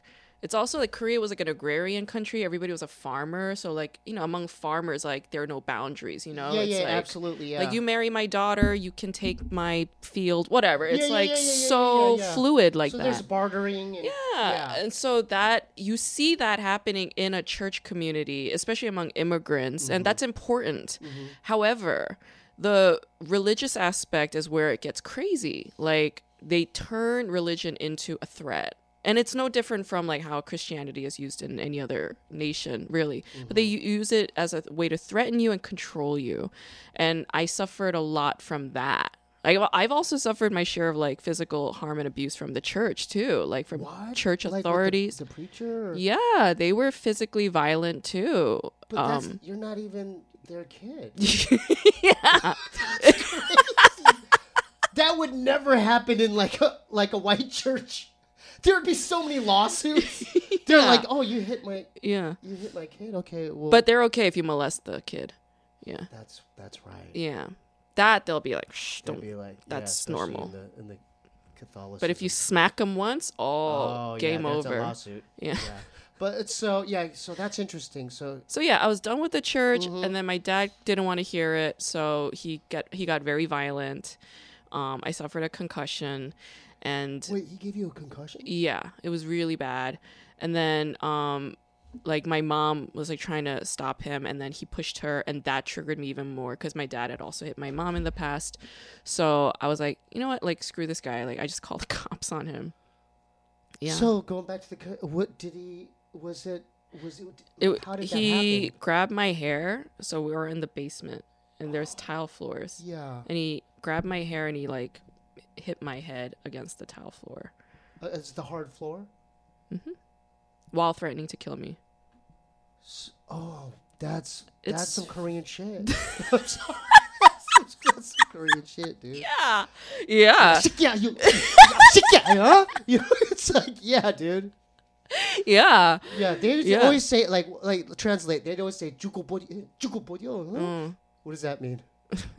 It's also like Korea was like an agrarian country. Everybody was a farmer. So like, you know, among farmers, like there are no boundaries, you know? Yeah, it's yeah, like, absolutely, yeah. Like you marry my daughter, you can take my field, whatever. It's Yeah, yeah, like yeah, yeah, yeah, so yeah, yeah. fluid like so that. there's bartering. And, Yeah. yeah. And so that you see that happening in a church community, especially among immigrants, Mm-hmm. and that's important. Mm-hmm. However, the religious aspect is where it gets crazy. Like they turn religion into a threat. And it's no different from like how Christianity is used in any other nation, really. Mm-hmm. But they u- use it as a way to threaten you and control you. And I suffered a lot from that. Like I've also suffered my share of like physical harm and abuse from the church too, like from What? church Like with the- authorities. The, preacher? Or... Yeah, they were physically violent too. But um, that's, you're not even their kid. yeah. That would never happen in like a like a white church. There would be so many lawsuits. They're Yeah. like, "Oh, you hit my Yeah. you hit my kid. Okay, well." But they're okay if you molest the kid. Yeah. that's that's right. Yeah. That they'll be like, shh, They'd don't. be like, that's yeah, especially normal. In the, in the Catholicism. But if you smack them once, oh, oh, game yeah, that's over. a lawsuit. Yeah. yeah. But it's so yeah, so that's interesting. So So yeah, I was done with the church, Mm-hmm. and then my dad didn't want to hear it, so he got he got very violent. Um, I suffered a concussion, and wait, he gave you a concussion? yeah, it was really bad. And then um, like my mom was like trying to stop him, and then he pushed her, and that triggered me even more because my dad had also hit my mom in the past. So I was like, you know what, like screw this guy. Like I just called the cops on him. Yeah. So going back to the co- what did he was it was it, It, how did he that happen? grabbed my hair, so we were in the basement, and there's tile floors. Yeah. And he grabbed my hair and he like hit my head against the tile floor Uh, it's the hard floor? while threatening to kill me. S- Oh, that's It's- that's some Korean shit. I'm sorry. that's, that's some Korean shit, dude. Yeah. Yeah. Yeah, you, yeah, huh? You know, it's like, yeah, dude. Yeah. Yeah, they Yeah. always say like like translate. They'd always say "주고버려, 주고버려." Huh? Mm. What does that mean?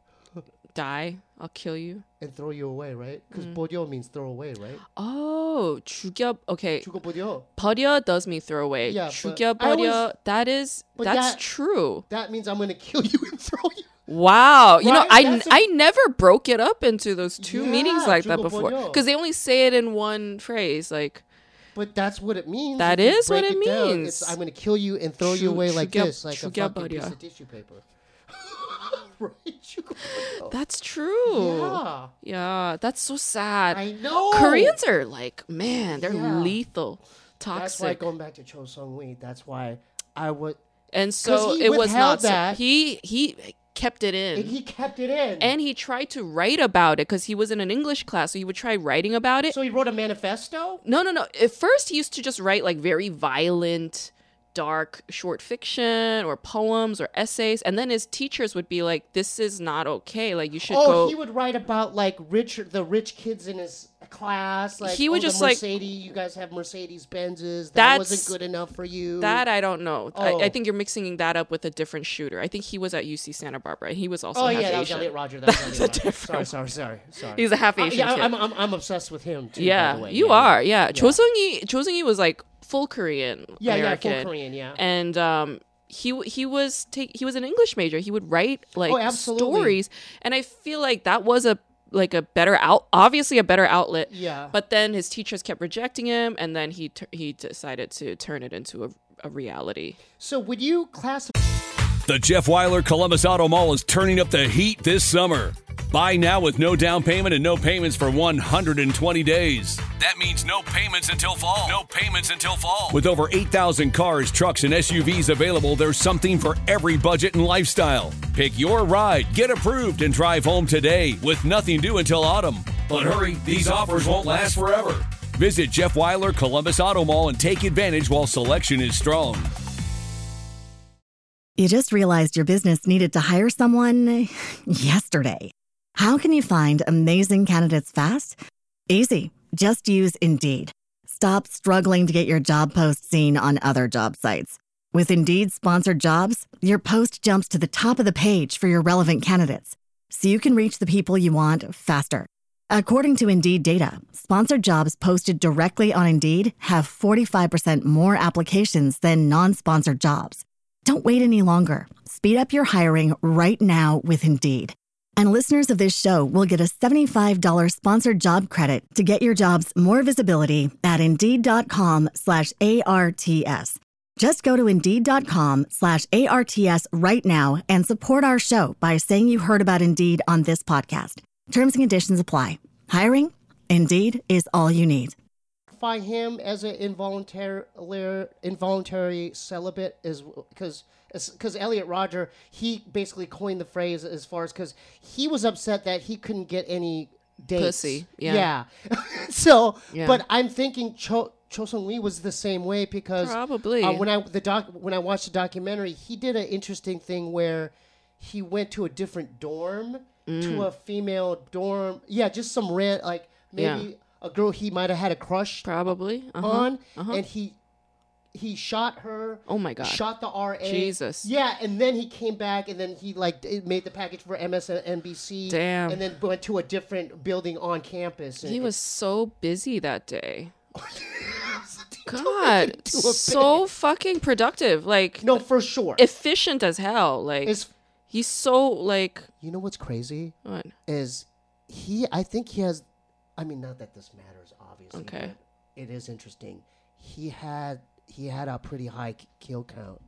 Die. I'll kill you. And throw you away, right? Because Mm. 버려 means throw away, right? Oh, 죽여. Okay. 주고버려. 버려 does mean throw away. Yeah, but 죽여 I always- 버려. That is, But that's that- true. That means I'm gonna kill you and throw you. Wow. You know, Right? I, That's a- I never broke it up into those two meanings Yeah, like that 죽어 before. 버려. Because they only say it in one phrase. Like, But that's what it means. That If you is what break it down, means. it's, I'm gonna kill you and throw you 죽- away like 죽여- this, like a 죽여 fucking piece 버려. of tissue paper. Right? 죽어버려. that's true. Yeah. Yeah, that's so sad. I know. Koreans are like, man, they're Yeah. lethal, That's why toxic. going back to Cho Sung Hui. That's why I would. And so he it was withheld not so, that. he he kept it in. And he kept it in. And he tried to write about it because he was in an English class, so he would try writing about it. so he wrote a manifesto. No, no, no. At first, he used to just write like very violent, dark short fiction or poems or essays, and then his teachers would be like, "This is not okay. Like you should Oh, go." he would write about like rich, the rich kids in his class. Like He would oh, the just, like- Mercedes. You guys have Mercedes Benzes. That That's- wasn't good enough for you. That I don't know. Oh. I, I think you're mixing that up with a different shooter. I think he was at U C Santa Barbara. He was also Oh half yeah, that was Asian. Elliot Roger. That was That's Elliot a Roger. different Sorry, sorry, sorry, sorry. He's a half Uh, Asian yeah, kid. I'm, I'm, I'm obsessed with him too. yeah, by the way. you yeah, are. Yeah, Cho Sung-hee. Cho Sung-hee was like full Korean Yeah, yeah, American. full Korean. Yeah. And um, he he was take he was an English major. He would write like Oh, absolutely. stories, and I feel like that was a like a better out, obviously a better outlet. Yeah. But then his teachers kept rejecting him, and then he tur he decided to turn it into a, a reality. So would you classify? The Jeff Weiler Columbus Auto Mall is turning up the heat this summer. Buy now with no down payment and no payments for one hundred twenty days. That means no payments until fall. No payments until fall. With over eight thousand cars, trucks, and S U Vs available, there's something for every budget and lifestyle. Pick your ride, get approved, and drive home today with nothing due until autumn. But hurry, these offers won't last forever. Visit Jeff Weiler Columbus Auto Mall and take advantage while selection is strong. You just realized your business needed to hire someone yesterday. How can you find amazing candidates fast? Easy. Just use Indeed. Stop struggling to get your job post seen on other job sites. With Indeed sponsored jobs, your post jumps to the top of the page for your relevant candidates, so you can reach the people you want faster. According to Indeed data, sponsored jobs posted directly on Indeed have forty-five percent more applications than non-sponsored jobs. Don't wait any longer. Speed up your hiring right now with Indeed. And listeners of this show will get a seventy-five dollars sponsored job credit to get your jobs more visibility at Indeed.com slash ARTS. Just go to Indeed.com slash ARTS right now and support our show by saying you heard about Indeed on this podcast. Terms and conditions apply. Hiring? Indeed is all you need. Find him as an involuntary involuntary celibate is because because Elliot Rodger, he basically coined the phrase as far as because he was upset that he couldn't get any dates. Pussy, yeah. Yeah. so, Yeah. but I'm thinking Cho Cho Sung Lee was the same way because Probably. uh, when I the doc when I watched the documentary, he did an interesting thing where he went to a different dorm to a female dorm. Yeah, just some red like maybe. Yeah. A girl he might have had a crush Probably. Uh-huh. on, Uh-huh. and he he shot her. Oh my God. Shot the R A. Jesus. Yeah, and then he came back, and then he like d- made the package for M S N B C. Damn. And then went to a different building on campus. And He was so busy that day. to God, a so fucking productive. Like, no, for sure. efficient as hell. Like, It's, he's so, like, you know what's crazy what? is he. I think he has. I mean, not that this matters, obviously. Okay. But it is interesting. He had he had a pretty high k- kill count,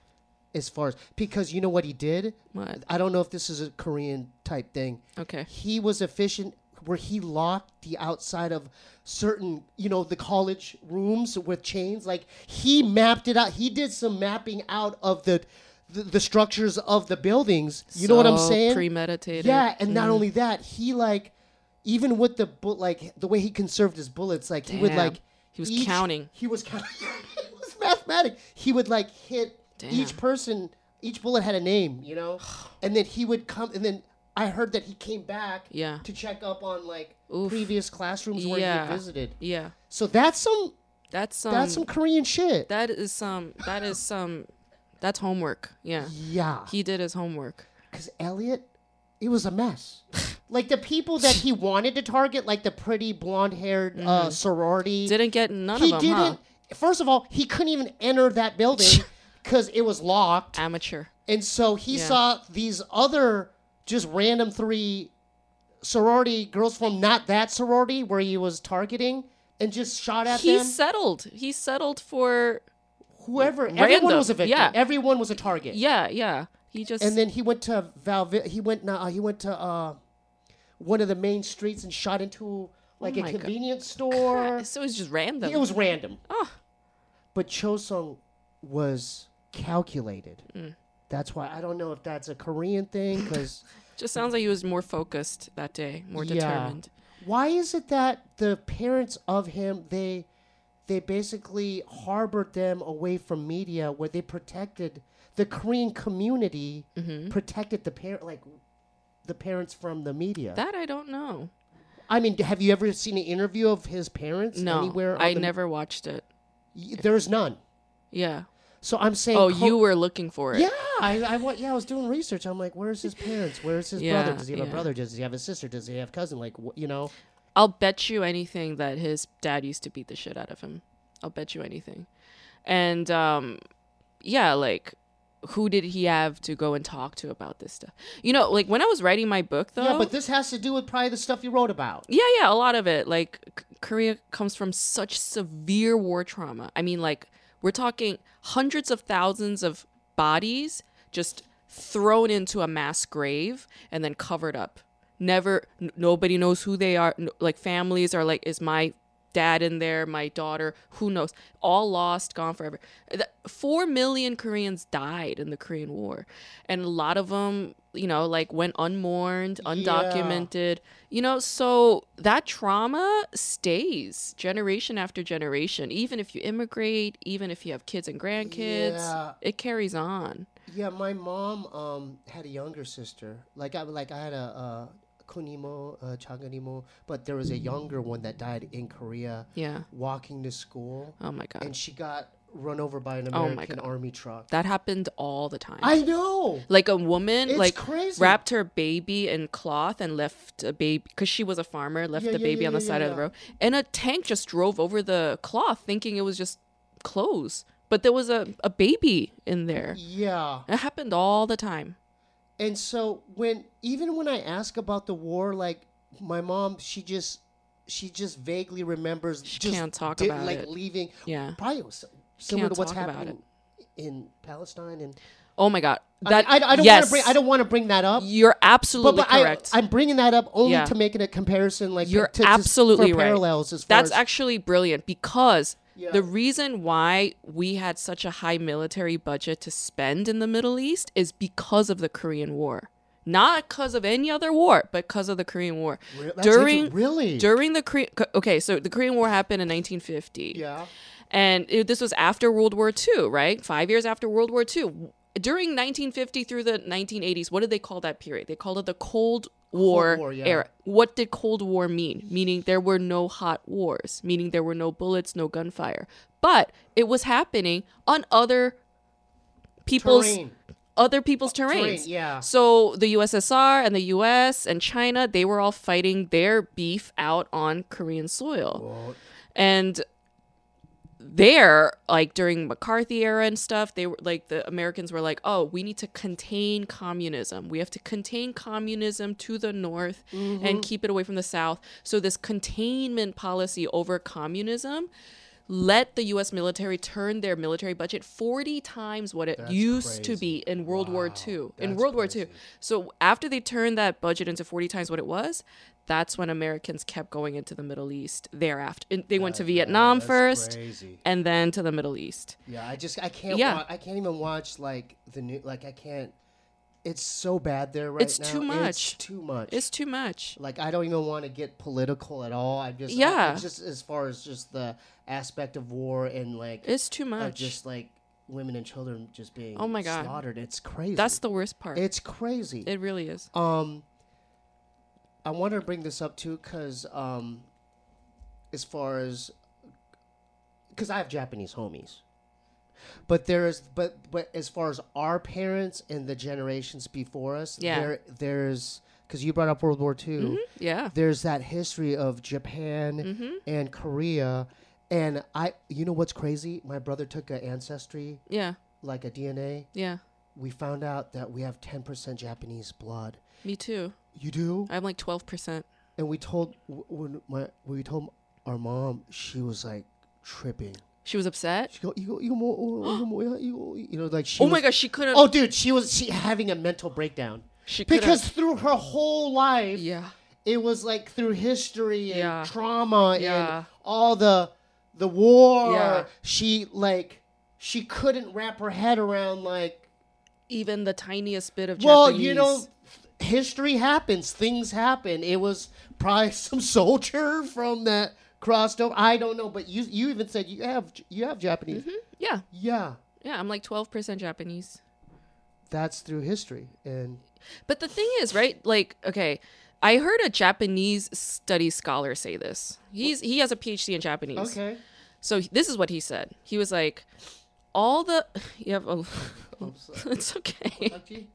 as far as because you know what he did. What? I don't know if this is a Korean type thing. Okay. He was efficient where he locked the outside of certain, you know, the college rooms with chains. Like he mapped it out. He did some mapping out of the the, the structures of the buildings. You know what I'm So saying? Premeditated. Yeah, and not only that, he like even with the bu- like the way he conserved his bullets, like he would Damn. like He was each- counting. He was counting. It was mathematic. He would like hit Damn. each person. Each bullet had a name, you know, and then he would come. And then I heard that he came back Yeah. to check up on like Oof. previous classrooms where Yeah. he visited. Yeah. So that's some That's some. that's some Korean shit. That is some. That is some. That's homework. Yeah. Yeah, He did his homework. because Elliot, it was a mess. Like the people that he wanted to target, like the pretty blonde-haired uh, sorority, Didn't get none he of them, didn't. huh? First of all, he couldn't even enter that building because it was locked. Amateur. And so he Yeah. saw these other just random three sorority girls from not that sorority where he was targeting and just shot at He them. settled. He settled for. Whoever, everyone random, was a victim. yeah. Everyone was a target. Yeah. Yeah. He just. And then he went to Val. He went. Uh, he went to uh, one of the main streets and shot into like Oh a my God. convenience store. So it was just random. It was random. Oh. But Cho Sung was calculated. Mm. That's why I don't know if that's a Korean thing because. Just sounds like he was more focused that day, more Yeah. determined. Why is it that the parents of him they they basically harbored them away from media where they protected the Korean community Mm-hmm. protected the parent like the parents from the media? That I don't know. I mean, have you ever seen an interview of his parents No, anywhere? on I the- never watched it. Y- There's none. Yeah. So I'm saying. Oh, co- you were looking for it. Yeah, I, I wa- yeah, I was doing research. I'm like, where's his parents? Where's his Yeah, brother? Does he have a yeah. brother? Does he have a sister? Does he have a cousin? Like, wh- you know. I'll bet you anything that his dad used to beat the shit out of him. I'll bet you anything. And um, yeah, like, who did he have to go and talk to about this stuff? You know, like when I was writing my book, though. Yeah, but this has to do with probably the stuff you wrote about. Yeah, yeah, a lot of it. Like, K- Korea comes from such severe war trauma. I mean, like, we're talking hundreds of thousands of bodies just thrown into a mass grave and then covered up. Never, n- nobody knows who they are. N- like, families are like, is my dad in there, my daughter, who knows? All lost, gone forever. Th- Four million Koreans died in the Korean War. And a lot of them, you know, like went unmourned, undocumented, you know, so that trauma stays generation after generation. Even if you immigrate, even if you have kids and grandkids, Yeah. it carries on. Yeah, my mom um had a younger sister. Like I like I had a uh, kunimo, uh, chaganimo, but there was a younger one that died in Korea Yeah. walking to school, Oh my God. and she got run over by an Oh my American God. army truck. That happened all the time. I know. Like a woman, It's like crazy. wrapped her baby in cloth and left a baby because she was a farmer. Left Yeah, the yeah, baby yeah, on the yeah, side yeah, of the yeah. road, and a tank just drove over the cloth, thinking it was just clothes, but there was a a baby in there. Yeah. It happened all the time. And so when even when I ask about the war, like my mom, she just she just vaguely remembers. She just can't talk did- about like it. leaving. Yeah. Probably was similar Can't to what's talk about happening in Palestine. And Oh my God. I, That I, I don't yes, want to bring I don't want to bring that up. You're But, absolutely but I, correct. I'm bringing that up only Yeah. to make it a comparison. Like You're to, to, absolutely for right. parallels as far That's as, actually brilliant because Yeah. the reason why we had such a high military budget to spend in the Middle East is because of the Korean War. Not because of any other war, but because of the Korean War. Re- that's during inter- really? during the Korean okay, so the Korean War happened in nineteen fifty. yeah. And it, this was after World War Two, right? Five years after World War Two. During nineteen fifty through the nineteen eighties, what did they call that period? They called it the Cold War, War, yeah. era. What did Cold War mean? Meaning there were no hot wars, meaning there were no bullets, no gunfire. But it was happening on other people's Terrain. other people's terrain, terrains. yeah. So the U S S R and the U S and China, they were all fighting their beef out on Korean soil. Well, And there, like during McCarthy era and stuff, they were like the Americans were like, "Oh, we need to contain communism. We have to contain communism to the north and keep it away from the south." So this containment policy over communism let the U S military turn their military budget forty times what it That's used to crazy. be in World War Wow, Two. In that's World War Two. crazy. So after they turned that budget into forty times what it was, that's when Americans kept going into the Middle East thereafter. And they went to That- yeah, Vietnam that's first crazy. and then to the Middle East. Yeah, I just I can't Yeah. wa- I can't even watch like the new like I can't. It's so bad there right It's now. too It's much. too much. It's too much. like I don't even want to get political at all. I just Yeah. I, it's just as far as just the aspect of war and like It's too of much. just like women and children just being Oh my God. slaughtered. It's crazy. That's the worst part. it's crazy. It really is. Um, I want to bring this up too, cause um, as far as, cause I have Japanese homies, but there is, but but as far as our parents and the generations before us, Yeah. there there's, cause you brought up World War Two, Yeah. there's that history of Japan Mm-hmm. and Korea, and I, you know what's crazy? My brother took an ancestry, Yeah. like a D N A. Yeah. We found out that we have ten percent Japanese blood. Me too. You do? I'm like twelve percent. And we told w- when my when we told our mom, she was like tripping. She was upset. She go, you go, you go, more, oh, you go, more, you go," you know, like she. Oh was, my gosh, she couldn't. Oh, dude, she was she having a mental breakdown she couldn't. because through her whole life, Yeah. it was like through history and Yeah. trauma Yeah. and all the the war. Yeah. She like she couldn't wrap her head around like. Even the tiniest bit of Well, Japanese. you know, history happens. Things happen. It was probably some soldier from that crossed over. I don't know, but you you even said you have you have Japanese. Yeah. Yeah, Yeah. I'm like twelve percent Japanese. that's through history. And But the thing is, right? Like, okay, I heard a Japanese studies scholar say this. He's he has a P H D in Japanese. okay, So this is what he said. He was like, all the you have a, I'm sorry. it's okay. Actually,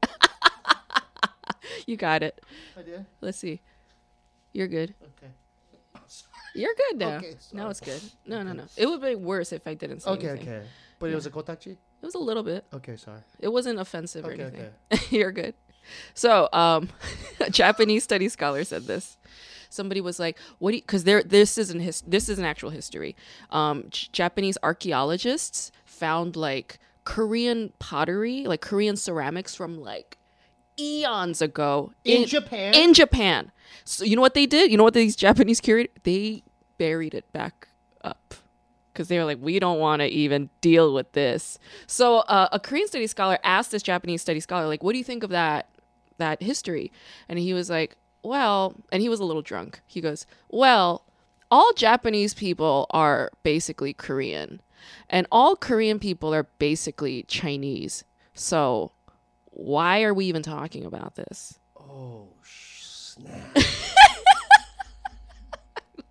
You got it. I did. Let's see. You're good. Okay. You're good now. Okay, now sorry. it's good. No, no, no. It would be worse if I didn't say Okay, anything. okay. But it was a kotachi. It was a little bit. Okay, sorry. It wasn't offensive or Okay, anything. You're good. So, um, a Japanese study scholar said this. Somebody was like, "What do you?" Because there, this isn't his. This is an actual history. Um, J- Japanese archaeologists found like Korean pottery, like Korean ceramics from like eons ago In Japan? In Japan. So you know what they did? You know what these Japanese curated? They buried it back up. Because they were like, we don't want to even deal with this. So uh, a Korean study scholar asked this Japanese study scholar, like, what do you think of that that history? And he was like, well, and he was a little drunk. He goes, well, all Japanese people are basically Korean. And all Korean people are basically Chinese. So why are we even talking about this? Oh snap!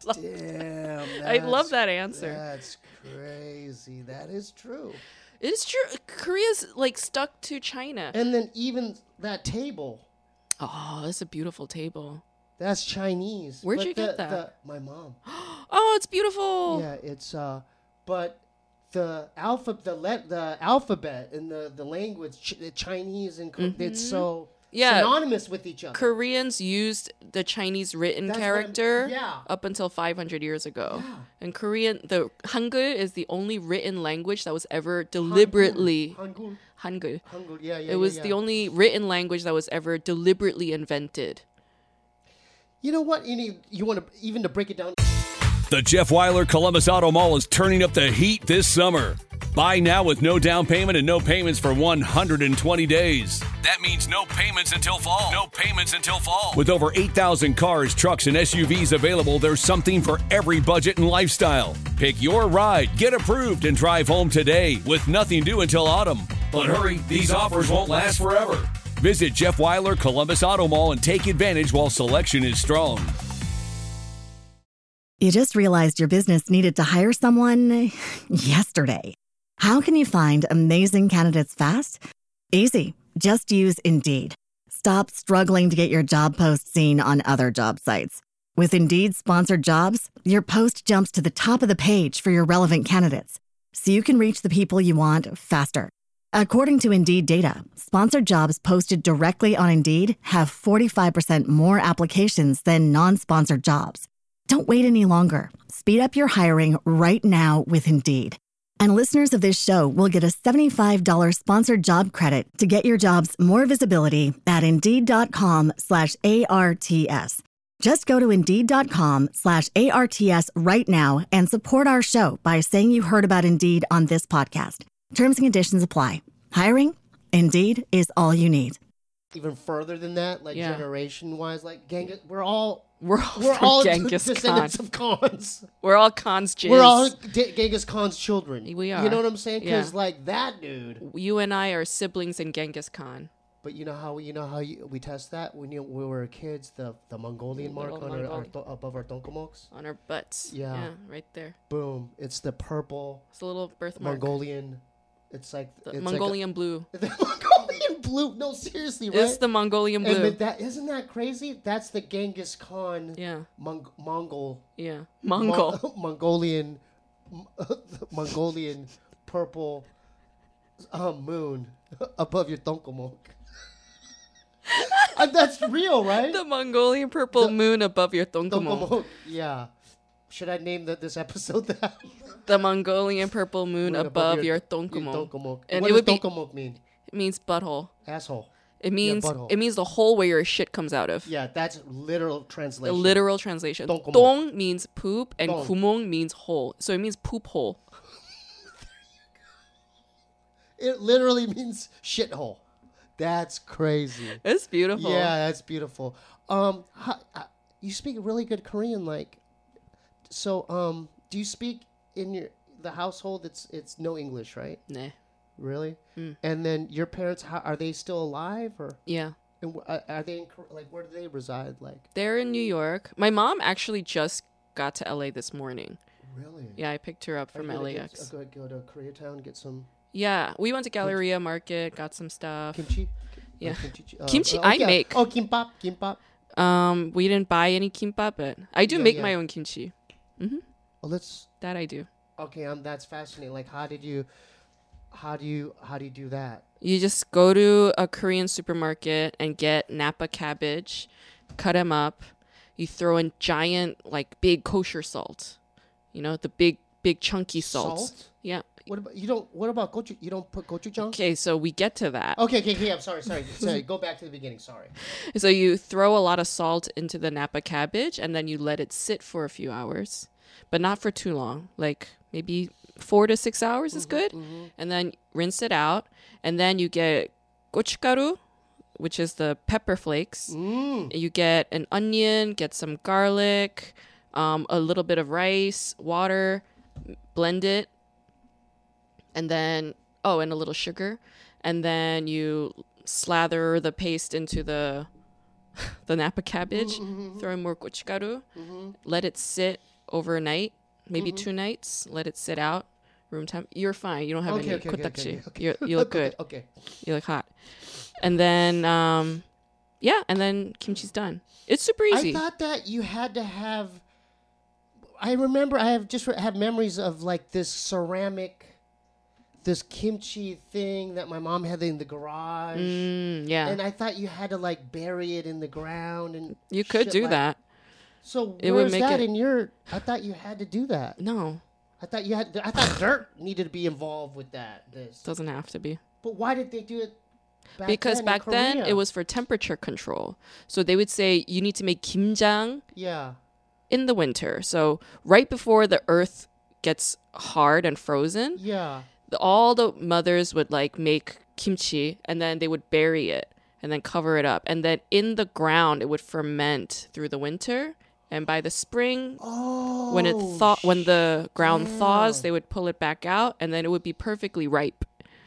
Damn. I love that's- that answer. That's crazy. That is true. It's true. Korea's like stuck to China. And then even that table, Oh, that's a beautiful table. that's Chinese. Where'd But you the- get that? the- my mom. Oh, it's beautiful. Yeah, it's uh, but the alpha, the let the alphabet and the the language, ch- the Chinese and Ko- it's so Yeah. synonymous with each other. Koreans used the Chinese written That's what I'm- character yeah. up until five hundred years ago. Yeah. And Korean, the Hangul is the only written language that was ever deliberately Hangul, Hangul. Hangul, yeah, yeah. It was yeah, the yeah. only written language that was ever deliberately invented. You know what? You need you want to even to break it down. The Jeff Weiler Columbus Auto Mall is turning up the heat this summer. Buy now with no down payment and no payments for one hundred twenty days. That means no payments until fall. No payments until fall. With over eight thousand cars, trucks, and S U Vs available, there's something for every budget and lifestyle. Pick your ride, get approved, and drive home today with nothing due until autumn. But hurry, these offers won't last forever. Visit Jeff Weiler Columbus Auto Mall and take advantage while selection is strong. You just realized your business needed to hire someone yesterday. How can you find amazing candidates fast? Easy. Just use Indeed. Stop struggling to get your job post seen on other job sites. With Indeed sponsored jobs, your post jumps to the top of the page for your relevant candidates, so you can reach the people you want faster. According to Indeed data, sponsored jobs posted directly on Indeed have forty-five percent more applications than non-sponsored jobs. Don't wait any longer. Speed up your hiring right now with Indeed. And listeners of this show will get a seventy-five dollars sponsored job credit to get your jobs more visibility at Indeed.com slash ARTS. Just go to Indeed.com slash ARTS right now and support our show by saying you heard about Indeed on this podcast. Terms and conditions apply. Hiring? Indeed is all you need. Even further than that, like Yeah. generation wise, like Genghis, we're all We're all, we're from all Genghis Khan. descendants of Khans. We're all Khan's jizz. We're all D- Genghis Khan's children. We are. You know what I'm saying? Because Yeah. like that dude. You and I are siblings in Genghis Khan. But you know how you know how you, we test that when you, we were kids, the the Mongolian mark Little on our, our Mongol- th- above our donkomoks. On our butts. Yeah. right there. Boom! It's the purple It's a little birthmark. Mongolian. It's like The it's Mongolian blue. Like a, the Mongolian blue. No, seriously, right? It's the Mongolian blue. And with that isn't that crazy? That's the Genghis Khan. yeah, Mong- Mongol. yeah. Mongol. Mon- Mongolian. Mongolian purple um, moon above your donkomok. And that's real, right? The Mongolian purple The- moon above your Tonkomo. Donkomok. Yeah. Should I name the, this episode that? The Mongolian purple moon, Moon above, your, your Tonkomo. donkomok. And What it does would be- donkomok mean? It means butthole. Asshole. It means butthole. it means the hole where your shit comes out of. Yeah, that's literal The translation. literal translation. Tonkomo. Dong means poop and Dong. kumong means hole. So it means poop hole. It literally means shithole. That's crazy. It's beautiful. Yeah, that's beautiful. Um, how, uh, you speak really good Korean, like. So, um, do you speak in your the household? It's it's no English, right? Nah. Really? Mm. And then your parents, how, are they still alive, or Yeah. and, wh- uh, are they in, Kor- like where do they reside? Like, They're in New York. My mom actually just got to L A this morning. really? Yeah, I picked her up Are from you gonna L A get- X. uh, Go, go to Koreatown, get some Yeah, we went to Galleria Market, got some stuff. kimchi. Yeah. Uh, kimchi. uh, Kimchi oh, I yeah. make. Oh, kimbap, kimbap. Um, we didn't buy any kimbap, but I do Yeah, make yeah. my own kimchi. Well, let's. That I do. Okay, um, that's fascinating. Like, how did you, how do you, how do you do that? You just go to a Korean supermarket and get Napa cabbage, cut them up. You throw in giant, like, big kosher salt. You know, the big, big chunky salt. Salt? Yeah. What about you? Don't. What about gochu? You don't put gochujang? Okay, so we get to that. Okay, okay, okay. I'm sorry, sorry, sorry. Go back to the beginning. Sorry. So you throw a lot of salt into the Napa cabbage and then you let it sit for a few hours, but not for too long. Like maybe four to six hours is good. And then rinse it out. And then you get gochugaru, which is the pepper flakes. Mm. You get an onion, get some garlic, um, a little bit of rice, water, blend it. And then, oh, and a little sugar. And then you slather the paste into the the Napa cabbage, Mm-hmm. throw in more gochugaru, Mm-hmm. let it sit overnight, maybe Mhm. two nights, let it sit out, room temp. You're fine. You don't have Okay, any okay, okay, kotakji. okay, okay. You're, you look good. Okay. You look hot. And then, um, yeah, and then kimchi's done. It's super easy. I thought that you had to have. I remember I have just re- have memories of like this ceramic, this kimchi thing that my mom had in the garage, Mm, yeah, and I thought you had to like bury it in the ground and you could shit do like- that. So It would where's make that it- in your? I thought you had to do that. No, I thought you had. I thought dirt needed to be involved with that. This, doesn't have to be. but why did they do it? Back Because then in back then Korea? it was for temperature control. So they would say you need to make kimjang Yeah. in the winter. So right before the earth gets hard and frozen, Yeah. the, all the mothers would like make kimchi and then they would bury it and then cover it up. And then in the ground it would ferment through the winter. And by the spring, Oh. when it thaw, when the ground damn. thaws, they would pull it back out and then it would be perfectly ripe.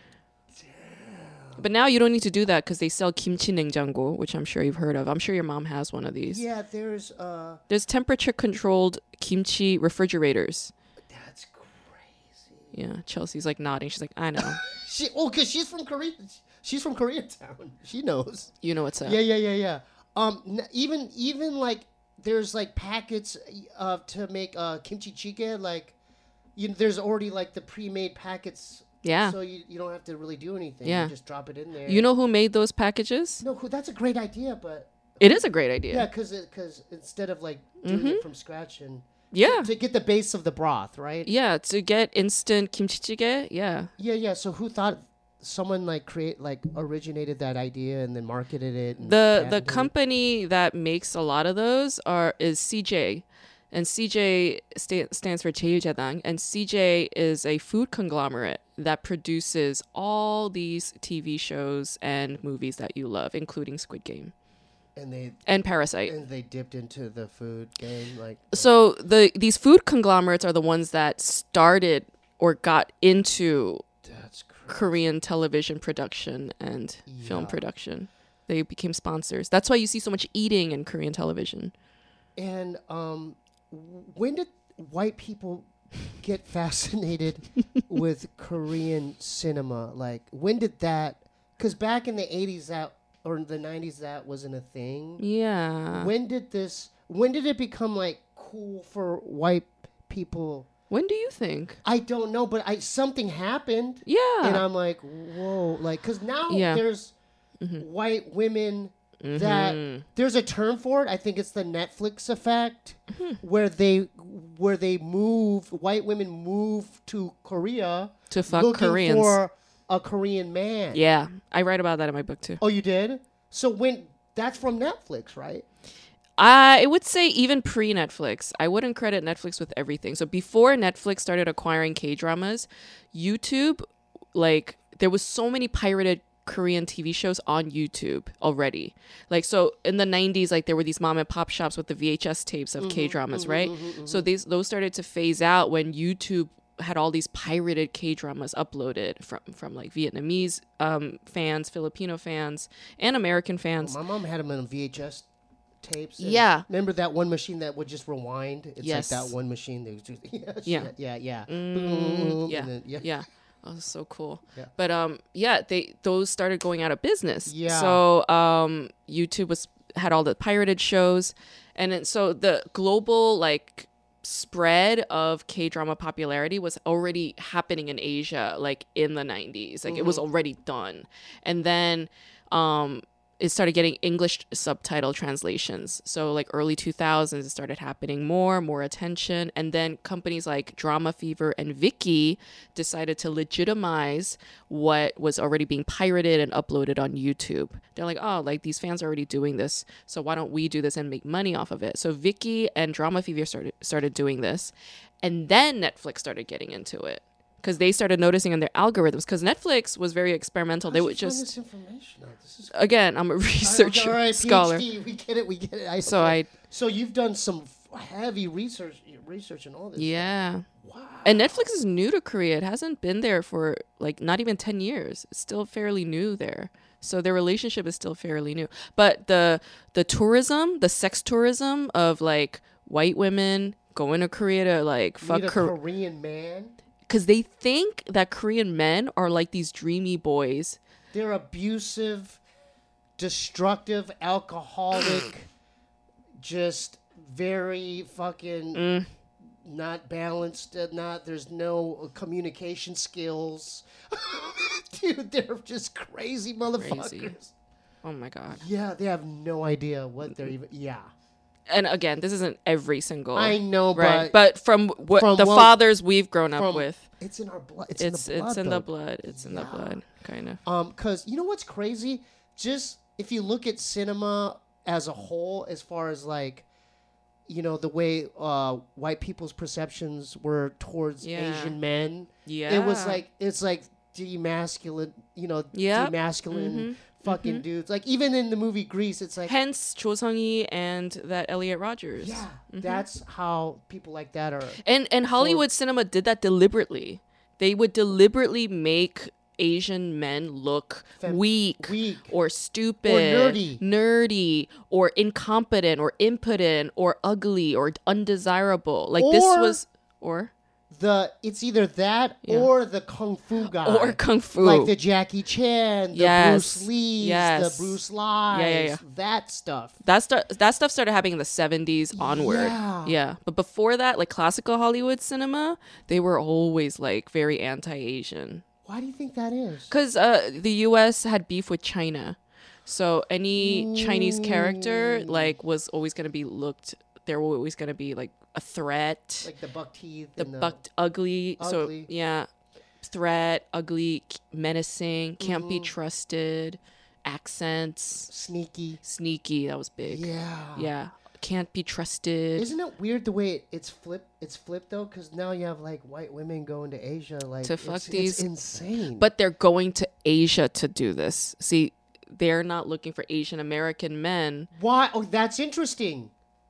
But now you don't need to do that because they sell kimchi 냉장고, which I'm sure you've heard of. I'm sure your mom has one of these. Yeah, there's uh There's temperature controlled kimchi refrigerators. that's crazy. Yeah, Chelsea's like nodding. She's like, I know. She oh, cause she's from Korea. She's from Koreatown. She knows. You know what's up. Yeah, yeah, yeah, yeah. Um, n- even even like there's like packets uh to make uh kimchi jjigae. Like, you know, there's already like the pre-made packets. Yeah. So you, you don't have to really do anything. Yeah. You just drop it in there. You know who made those packages? No, who- that's a great idea, but It is a great yeah, idea. because because instead of like doing it from scratch and Yeah. to get the base of the broth, right? Yeah, to get instant kimchi jjigae. Yeah. Yeah, yeah. So who thought someone like create like originated that idea and then marketed it? And The the patented it? company that makes a lot of those are is C J. And C J sta- stands for 제일제당, and C J is a food conglomerate that produces all these T V shows and movies that you love, including Squid Game and they and Parasite. and they dipped into the food game like So the these food conglomerates are the ones that started or got into that's crazy. Korean television production and film Yeah. production. They became sponsors. That's why you see so much eating in Korean television. And um, w- when did white people get fascinated with Korean cinema? Like, when did that? Because back in the eighties, that or the nineties, that wasn't a thing. Yeah. When did this? When did it become like cool for white people? When do you think? I don't know, but I something happened, Yeah. and I'm like, whoa, like, because now Yeah. there's white women that there's a term for it. I think it's the Netflix effect, where they where they move white women move to Korea To fuck looking Koreans. for a Korean man. Yeah. I write about that in my book too. Oh, you did? So when that's from Netflix, right? I would say even pre-Netflix. I wouldn't credit Netflix with everything. So before Netflix started acquiring K-dramas, YouTube, like, there was so many pirated Korean T V shows on YouTube already. Like, so in the nineties, like, there were these mom and pop shops with the V H S tapes of K-dramas, right? So these those started to phase out when YouTube had all these pirated K-dramas uploaded from from like Vietnamese um, fans, Filipino fans, and American fans. My mom had them on V H S tapes. and Yeah. Remember that one machine that would just rewind? It's Yes. like that one machine that was just yeah, Yeah. shit, yeah, yeah. Mm, Boom, yeah, and then- yeah. yeah. Oh, so cool. Yeah. But um, yeah, they those started going out of business. Yeah. So um, YouTube was had all the pirated shows, and then, so the global like spread of K-drama popularity was already happening in Asia, like in the nineties. Like it was already done, and then um. it started getting English subtitle translations. So like early two thousands, it started happening more, more attention. And then companies like Drama Fever and Viki decided to legitimize what was already being pirated and uploaded on YouTube. They're like, oh, like these fans are already doing this, so why don't we do this and make money off of it? So Viki and Drama Fever started, started doing this. And then Netflix started getting into it, because they started noticing in their algorithms. Because Netflix was very experimental. How'd they you would find just this information out? This is again, I'm a researcher, all right, scholar. PhD, we get it, we get it. I, So okay. I- so you've done some f- heavy research, research and all this. Yeah. Wow. And Netflix is new to Korea. It hasn't been there for like not even ten years. It's still fairly new there. So their relationship is still fairly new. But the the tourism, the sex tourism of like white women going to Korea to like fuck Meet a Kor- Korean man. because they think that Korean men are like these dreamy boys. They're abusive, destructive, alcoholic, just very fucking Mm. not balanced. uh, Not there's no communication skills. Dude, they're just crazy motherfuckers. Oh my God. Yeah, they have no idea what they're even. Yeah, And again, this isn't every single. I know, right? but But from what from the what- fathers we've grown up from- with, it's in our blood. It's, it's in the blood. it's in the though. blood. It's in the Yeah. blood, kind of. Um, cause you know what's crazy? Just if you look at cinema as a whole, as far as like, you know, the way uh, white people's perceptions were towards Yeah. Asian men, Yeah. it was like it's like demasculine, you know, Yep. demasculine Mhm. fucking dudes. Like even in the movie Grease, it's like, Hence Cho Sung-hee and that Elliot Rogers. yeah, that's how people like that are. And and Hollywood cinema did that deliberately. They would deliberately make Asian men look Fem- weak, weak. or stupid, nerdy. nerdy, or incompetent, or impotent, or ugly, or undesirable. Like this Or- was, or The it's either that Yeah. or the kung fu guy, or kung fu. like the Jackie Chan, the Yes. Bruce Lee's, Yes. the Bruce Lies, Yeah, yeah, yeah. that stuff. That start that stuff started happening in the seventies onward. Yeah. Yeah. But before that, like classical Hollywood cinema, they were always like very anti-Asian. Why do you think that is? Because uh, the U S had beef with China. So any Chinese character like was always going to be looked, they were always going to be like a threat. Like the buck teeth, the and bucked ugly. Ugly. So yeah, threat, ugly, k- menacing, can't be trusted, accents, sneaky. sneaky. That was big. Yeah, Yeah. Can't be trusted. Isn't it weird the way it, it's flipped? It's flipped though, because now you have like white women going to Asia, like To fuck it's, these- It's insane. But they're going to Asia to do this. See, they're not looking for Asian American men. why? Oh, that's interesting.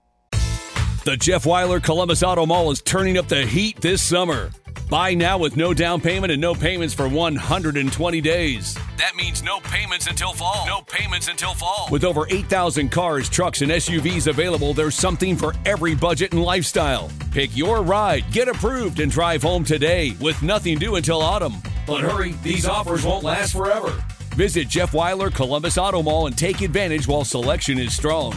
The Jeff Weiler Columbus Auto Mall is turning up the heat this summer. Buy now with no down payment and no payments for one hundred twenty days. That means no payments until fall. No payments until fall. With over eight thousand cars, trucks, and S U Vs available, there's something for every budget and lifestyle. Pick your ride, get approved, and drive home today with nothing due until autumn. But hurry, these offers won't last forever. Visit Jeff Weiler Columbus Auto Mall and take advantage while selection is strong.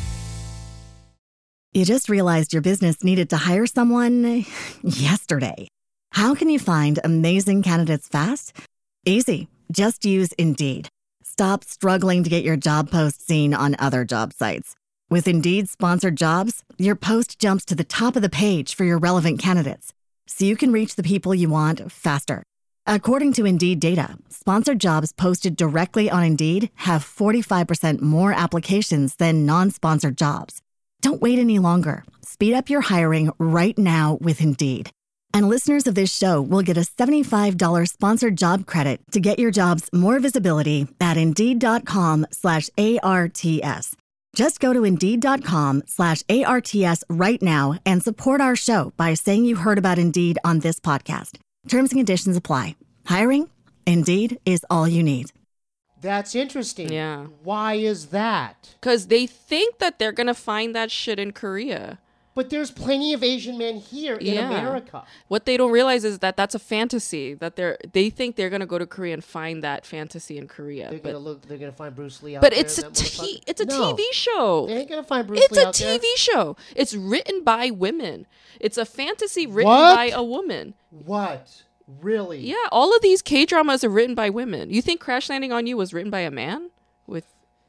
You just realized your business needed to hire someone yesterday. How can you find amazing candidates fast? Easy. Just use Indeed. Stop struggling to get your job post seen on other job sites. With Indeed sponsored jobs, your post jumps to the top of the page for your relevant candidates, so you can reach the people you want faster. According to Indeed data, sponsored jobs posted directly on Indeed have forty-five percent more applications than non-sponsored jobs. Don't wait any longer. Speed up your hiring right now with Indeed. And listeners of this show will get a seventy-five dollars sponsored job credit to get your jobs more visibility at Indeed.com slash ARTS. Just go to Indeed.com slash ARTS right now and support our show by saying you heard about Indeed on this podcast. Terms and conditions apply. Hiring? Indeed is all you need. That's interesting. Yeah. Why is that? Because they think that they're going to find that shit in Korea. But there's plenty of Asian men here in Yeah. America. What they don't realize is that that's a fantasy. That they're they think they're gonna go to Korea and find that fantasy in Korea. They're but gonna look. They're gonna find Bruce Lee out but there. it's a that t- motherfucker. it's a No, T V show. They ain't gonna find Bruce It's Lee a out T there. V show. It's written by women. It's a fantasy written What? by a woman. What? Really? Yeah, all of these K dramas are written by women. You think Crash Landing on You was written by a man? With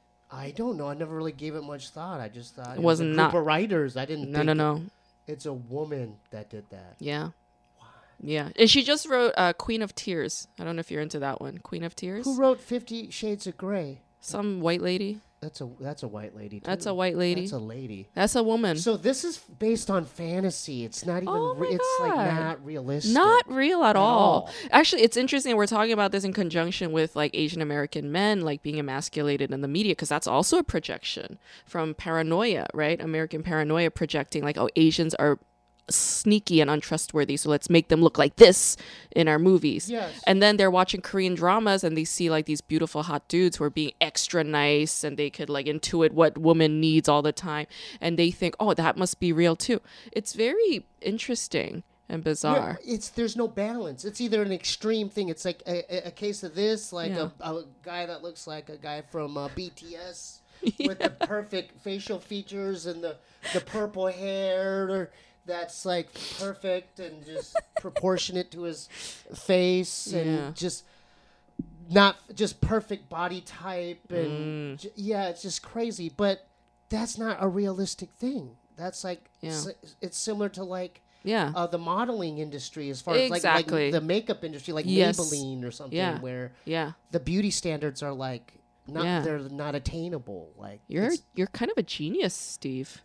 I don't know. I never really gave it much thought. I just thought it, was was a not- group of writers. I didn't. no, think no, no. It's a woman that did that. Yeah. Yeah, and she just wrote uh, Queen of Tears. I don't know if you're into that one. Queen of Tears. Who wrote Fifty Shades of Grey? Some white lady. That's a that's a white lady. Too. That's a white lady. That's a lady. That's a woman. So this is based on fantasy. It's not even. Oh re- my it's like God. not realistic. Not real at, At all. all. Actually, it's interesting. We're talking about this in conjunction with like Asian American men like being emasculated in the media because that's also a projection from paranoia, right? American paranoia projecting like, oh, Asians are sneaky and untrustworthy, so let's make them look like this in our movies. Yes. And then they're watching Korean dramas and they see like these beautiful hot dudes who are being extra nice and they could like intuit what woman needs all the time, and they think, oh, that must be real too. It's very interesting and bizarre. Yeah, it's there's no balance. It's either an extreme thing. It's like a, a case of this, like Yeah. a, a guy that looks like a guy from uh, B T S with the perfect facial features and the the purple hair, or that's like perfect and just proportionate to his face, and Yeah. just not just perfect body type, and Mm. j- yeah, it's just crazy. But that's not a realistic thing. That's like Yeah. si- it's similar to like. Yeah. Uh, the modeling industry, as far as like, Exactly. like the makeup industry, like Yes. Maybelline or something, Yeah. where Yeah. the beauty standards are like not Yeah. they're not attainable. Like You're it's- you're kind of a genius, Steve.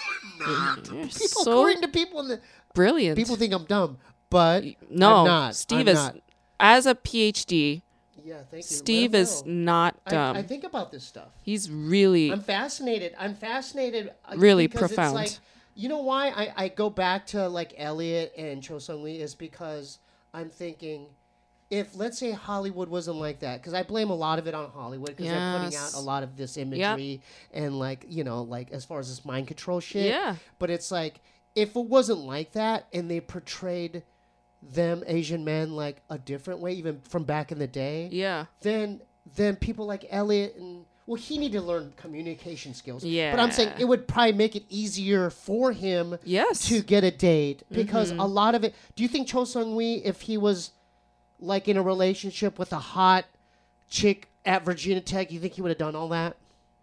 not. You're people, so according to people, in the, brilliant. people think I'm dumb, but no, I'm not. Steve I'm is not. as a PhD. Yeah, thank you. Let Steve him is know. not I, dumb. I think about this stuff. He's really I'm fascinated. I'm fascinated. uh, Really because profound. It's like, you know why I, I go back to like Elliot and Cho Sung Lee is because I'm thinking, if let's say Hollywood wasn't like that, because I blame a lot of it on Hollywood because they're putting out Yes. a lot of this imagery and like you know like as far as this mind control shit. Yeah. But it's like if it wasn't like that and they portrayed them Asian men like a different way, even from back in the day, yeah. then then people like Elliot and well, he needed to learn communication skills. Yeah. But I'm saying it would probably make it easier for him Yes. to get a date because Mm-hmm. a lot of it. Do you think Cho Sung Lee, if he was like in a relationship with a hot chick at Virginia Tech, you think he would have done all that?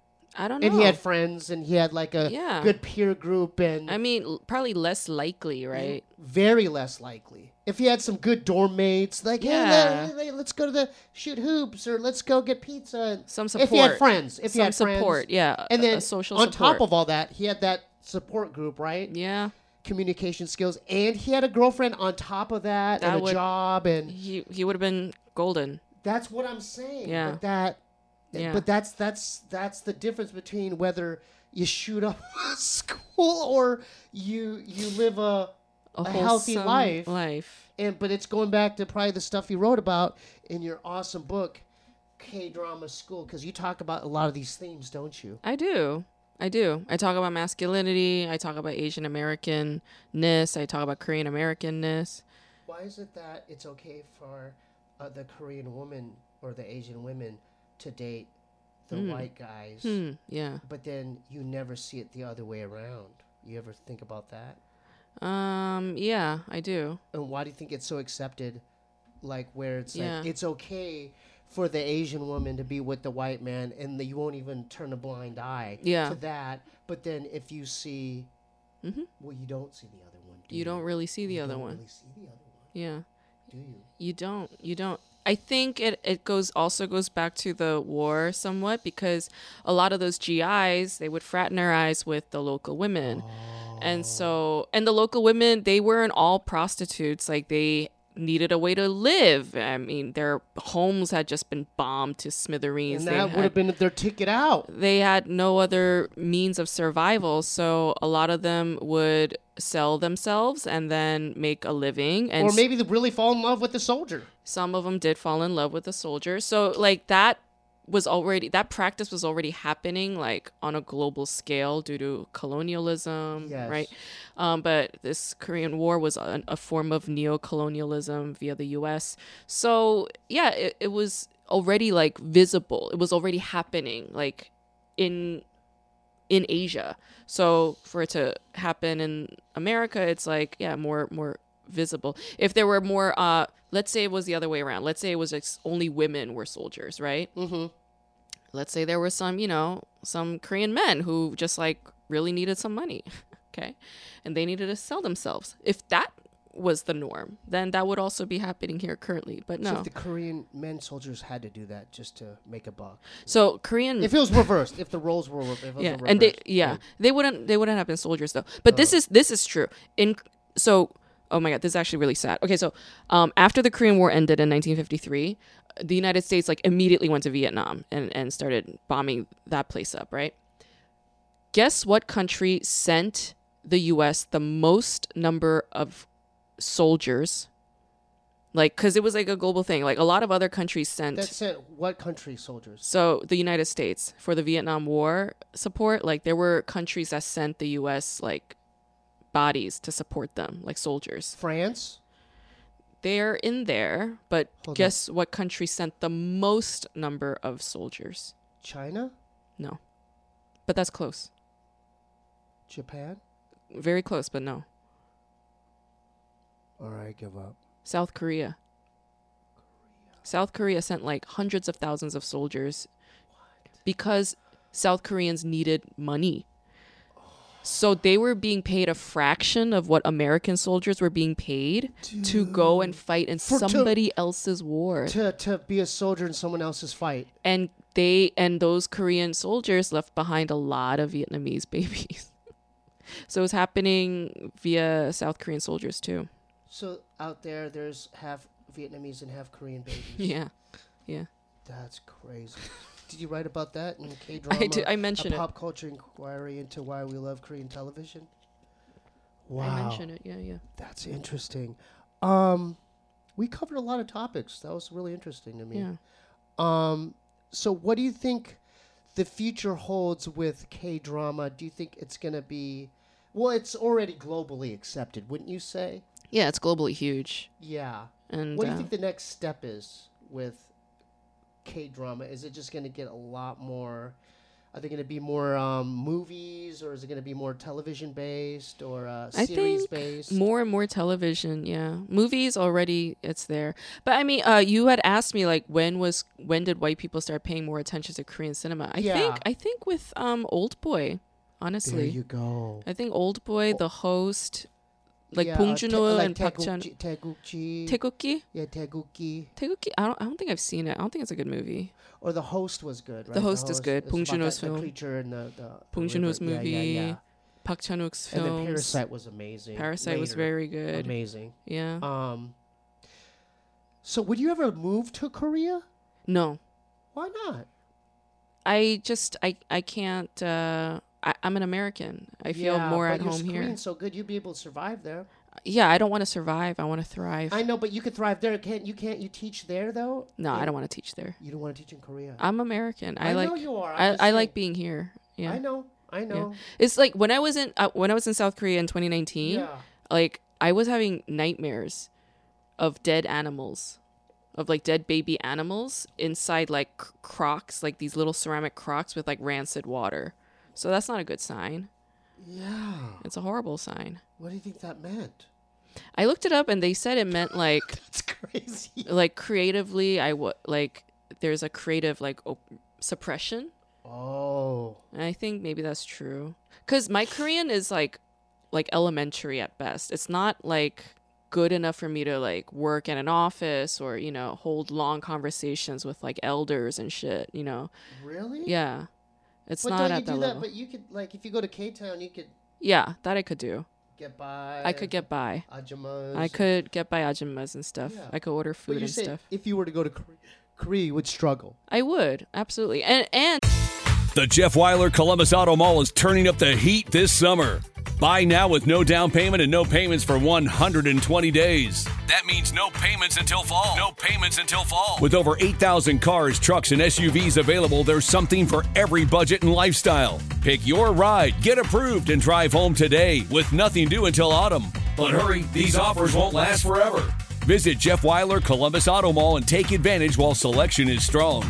I don't know. And he had friends and he had like a Yeah. good peer group and I mean, l- probably less likely, right? very less likely. If he had some good dorm mates, like, Yeah. hey, let- let's go to the shoot hoops or let's go get pizza. Some If he had support. friends. If he Some had friends. support, yeah. And a- then a social on support. top of all that, he had that support group, right? yeah, Communication skills. And he had a girlfriend on top of that, That and a would- job. And he he would have been golden. that's what I'm saying. Yeah. But that, Yeah. but that's that's that's the difference between whether you shoot up a school or you you live a A, a healthy wholesome life. Life. And but it's going back to probably the stuff you wrote about in your awesome book, K-Drama School, because you talk about a lot of these themes, don't you? I do. I do. I talk about masculinity. I talk about Asian Americanness. I talk about Korean Americanness. Why is it that it's okay for uh, the Korean woman or the Asian women to date the white guys, Hmm. Yeah. but then you never see it the other way around? You ever think about that? Um. Yeah. I do. And why do you think it's so accepted, like where it's Yeah. like it's okay for the Asian woman to be with the white man, and the, you won't even turn a blind eye Yeah. to that. But then if you see, Mhm. well, you don't see the other one. Do You don't really see the You other don't one. Really see the other one, Yeah. do you? You don't. You don't. I think it, it goes also goes back to the war somewhat because a lot of those G Is, they would fraternize with the local women. And so, and the local women, they weren't all prostitutes. Like they needed a way to live. I mean, their homes had just been bombed to smithereens. And They that would had- have been their ticket out. they had no other means of survival, so a lot of them would sell themselves and then make a living. And Or maybe they really fall in love with the soldier. some of them did fall in love with the soldier. So like that was already that practice was already happening like on a global scale due to colonialism, Yes. right? Um, but this Korean War was a, a form of neo-colonialism via the U S. So yeah, it, it was already like visible. It was already happening like in in Asia. So for it to happen in America, it's like yeah, more more visible. If there were more, uh, let's say it was the other way around. Let's say it was ex- only women were soldiers, right? Mm-hmm. Let's say there were some, you know, some Korean men who just like really needed some money, okay, and they needed to sell themselves. If that was the norm, then that would also be happening here currently. But So no. if the Korean men soldiers had to do that just to make a buck. So Korean, If it was reversed, if the roles were, if it was yeah, reversed, and they, yeah, they wouldn't, they wouldn't have been soldiers though. But this is this is true. In so, oh my God, this is actually really sad. Okay, so um, after the Korean War ended in nineteen fifty-three, the United States like immediately went to Vietnam and and started bombing that place up. Right. Guess what country sent the U S the most number of soldiers. Like, because it was like a global thing. Like, a lot of other countries sent... That's it. What country soldiers? So, the United States, for the Vietnam War support, like, there were countries that sent the U S, like, bodies to support them, like soldiers. France? They're in there, but Hold guess on. What country sent the most number of soldiers? China? No. But that's close. Japan? Very close, but no. All right, give up. South Korea. Korea. South Korea sent like hundreds of thousands of soldiers what? Because South Koreans needed money. Oh. So they were being paid a fraction of what American soldiers were being paid Dude. To go and fight in For somebody to, else's war. To to be a soldier in someone else's fight. And they and those Korean soldiers left behind a lot of Vietnamese babies. So it's happening via South Korean soldiers too. So out there, there's half Vietnamese and half Korean babies. Yeah, yeah. That's crazy. Did you write about that in K-drama? I did. I mentioned a it. Pop culture inquiry into why we love Korean television. Wow. I mentioned it. Yeah, yeah. That's interesting. Um, we covered a lot of topics. That was really interesting to me. Yeah. Um, so what do you think the future holds with K-drama? Do you think it's going to be... Well, it's already globally accepted, wouldn't you say? Yeah, it's globally huge. Yeah. And what do you uh, think the next step is with K-drama? Is it just going to get a lot more... Are there going to be more um, movies, or is it going to be more television-based or uh, series-based? I think more and more television, yeah. Movies, already, it's there. But, I mean, uh, you had asked me, like, when was when did white people start paying more attention to Korean cinema? I yeah. think I think with um, Old Boy, honestly. There you go. I think Old Boy, The Host... Like yeah, Bong Joon-ho uh, te- like and Park Chan. Taegukgi. Taegukgi? Yeah, Taegukgi. Taegukgi. I don't. I don't think I've seen it. I don't think it's a good movie. Or The Host was good, right? The Host, the host is good. Bong Joon-ho's film. The creature in the, the Bong Joon-ho's movie. Yeah, yeah, yeah. Park Chan-wook's film. And then Parasite was amazing. Parasite Later. was very good. Amazing. Yeah. Um. So, would you ever move to Korea? No. Why not? I just I I can't. Uh, I, I'm an American. I feel yeah, more but at home here. So good, you'd be able to survive there. Yeah, I don't want to survive. I want to thrive. I know, but you could thrive there. Can't you? Can't you teach there though? No, yeah. I don't want to teach there. You don't want to teach in Korea. I'm American. I, I like. know you are. I, I like being here. Yeah. I know. I know. Yeah. It's like when I was in uh, when I was in South Korea in twenty nineteen. Yeah. Like I was having nightmares of dead animals, of like dead baby animals inside like c- crocs, like these little ceramic crocs with like rancid water. So that's not a good sign. Yeah. It's a horrible sign. What do you think that meant? I looked it up and they said it meant like that's crazy. Like creatively, I w- like there's a creative like op- suppression. Oh. And I think maybe that's true. Cuz my Korean is like like elementary at best. It's not like good enough for me to like work in an office or, you know, hold long conversations with like elders and shit, you know. Really? Yeah. It's but not don't at you that do level. That, but you could like if you go to K-Town, you could Yeah, that I could do. Get by. I could get by. Ajumas. I could get by ajumas and stuff. Yeah. I could order food but you and say stuff. If you were to go to Korea, Korea, you would struggle. I would, absolutely. And and the Jeff Weiler Columbus Auto Mall is turning up the heat this summer. Buy now with no down payment and no payments for one hundred twenty days. That means no payments until fall. No payments until fall. With over eight thousand cars, trucks, and S U Vs available, there's something for every budget and lifestyle. Pick your ride, get approved, and drive home today with nothing due until autumn. But hurry, these offers won't last forever. Visit Jeff Weiler Columbus Auto Mall and take advantage while selection is strong.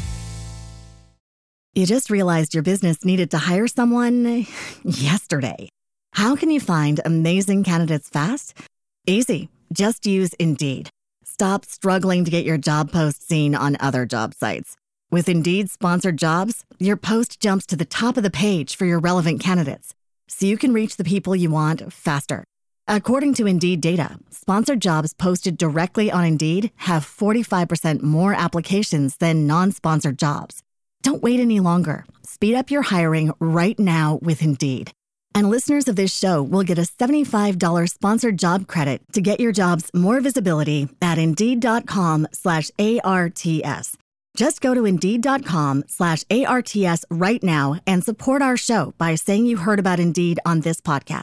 You just realized your business needed to hire someone yesterday. How can you find amazing candidates fast? Easy. Just use Indeed. Stop struggling to get your job post seen on other job sites. With Indeed sponsored jobs, your post jumps to the top of the page for your relevant candidates, so you can reach the people you want faster. According to Indeed data, sponsored jobs posted directly on Indeed have forty-five percent more applications than non-sponsored jobs. Don't wait any longer. Speed up your hiring right now with Indeed. And listeners of this show will get a seventy-five dollars sponsored job credit to get your jobs more visibility at Indeed.com slash ARTS. Just go to Indeed.com slash ARTS right now and support our show by saying you heard about Indeed on this podcast.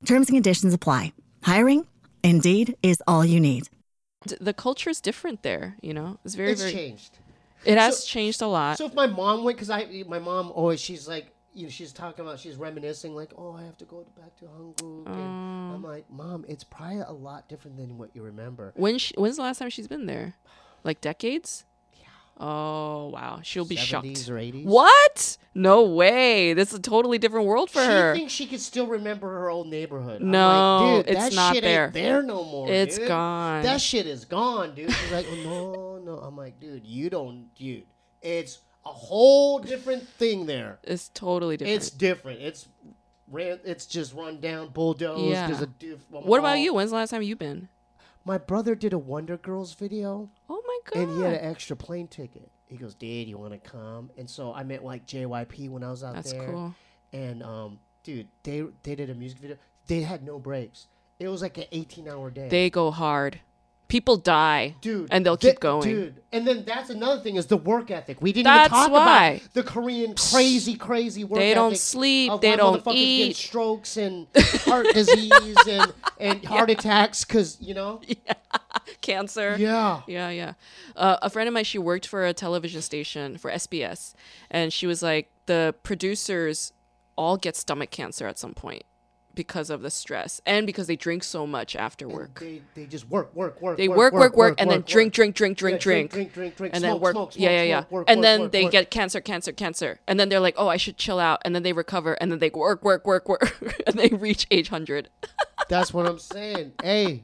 Terms and conditions apply. Hiring? Indeed is all you need. D- The culture is different there, you know? It's very, It's very... changed. It has So- changed a lot. So if my mom went, because I, my mom always, she's like, you know, she's talking about, she's reminiscing, like, oh, I have to go back to Hanguk. And I'm like, Mom, it's probably a lot different than what you remember. When she, when's the last time she's been there? Like decades? Yeah. Oh, wow. She'll be seventies shocked. or eighties. What? No way. This is a totally different world for she her. thinks she could still remember her old neighborhood. I'm No, like, dude, it's that not shit there. ain't there no more. It's dude. gone. That shit is gone, dude. She's like, oh, no, no. I'm like, dude, you don't, dude. It's a whole different thing there. It's totally different. It's different. It's ran. It's just run down, bulldozed. Yeah. There's a diff- a What about mall. you? When's the last time you've been? My brother did a Wonder Girls video, Oh my god. and he had an extra plane ticket. He goes, Dad, you want to come? And so I met like J Y P when I was out That's there. cool. And um, dude, they they did a music video. They had no breaks. It was like an eighteen hour day. They go hard. People die. Dude, And they'll they- keep going. Dude, and then that's another thing is the work ethic. We didn't That's even talk why. about the Korean crazy, crazy work They ethic. don't sleep, of they why don't motherfuckers get eat. strokes and heart disease and, and heart attacks because, you know? Cancer. Yeah. Yeah, yeah. Uh, a friend of mine, she worked for a television station for S B S, and she was like, the producers all get stomach cancer at some point because of the stress and because they drink so much after work. They, they just work, work, work. They work, work, work, and then drink, drink, drink, drink, Yeah, drink, drink, drink, drink, and smoke, then work. smoke, yeah, smoke, yeah, yeah. smoke, work, and work, then work, they work. get cancer, cancer, cancer, and then they're like, "Oh, I should chill out," and then they recover, and then they work, work, work, work, and they reach age hundred. That's what I'm saying. Hey,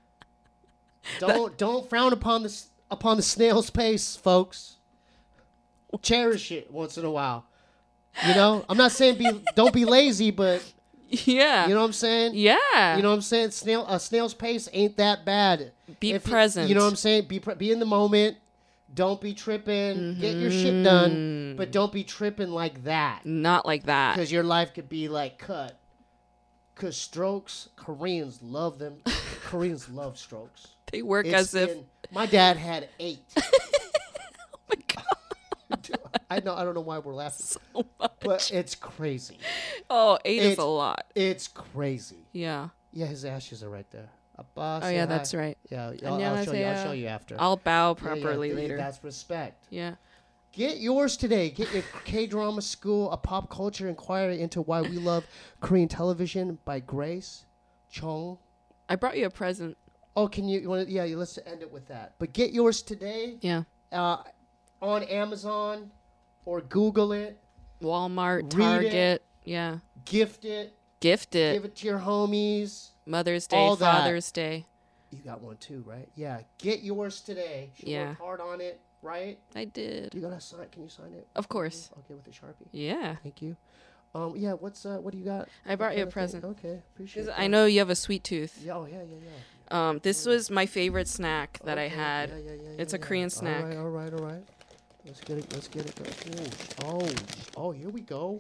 don't don't frown upon the s- upon the snail's pace, folks. Cherish it once in a while. You know, I'm not saying be don't be lazy, but Yeah. you know what I'm saying. Yeah. You know what I'm saying. Snail a snail's pace ain't that bad. Be If you- present. You, know what I'm saying. Be pre- be in the moment. Don't be tripping. Get your shit done, but don't be tripping like that. Not like that. Because your life could be like cut. Because strokes, Koreans love them. Koreans love strokes. They work It's as if. been- my dad had eight. Oh my god. I know. I don't know why we're laughing, but it's crazy. Oh, eight is It's- a lot. It's crazy. Yeah. Yeah, his ashes are right there. Abba, Oh say yeah, hi. that's right. Yeah, I'll, I'll show you. I'll Annyeonghaseyo. show you after. I'll bow Yeah, yeah, properly th- later. That's respect. Yeah. Get yours today. Get your K-Drama School, a pop culture inquiry into why we love Korean television by Grace Chung. I brought you a present. Oh, can you, you want to, yeah, let's end it with that. But get yours today Yeah. uh, on Amazon or Google it, Walmart, Read it. Target. Yeah. gift it, Gift it. give it to your homies. Mother's Day, all that. Father's Day. You got one too, right? Yeah, get yours today. She Yeah. worked hard on it, right? I did. You gotta sign. Can you sign it? Of course. Okay, with the Sharpie. Yeah. Thank you. Um, yeah. What's uh, what do you got? I brought What you a kind of thing? present. Okay, appreciate. 'Cause that. I know you have a sweet tooth. Yeah. Oh yeah, yeah, yeah. Um, this was my favorite snack that I Okay, had. yeah, yeah, yeah, It's yeah, a yeah. Korean snack. All right, all right, all right. Let's get it. Let's get it. Oh, oh, oh, here we go.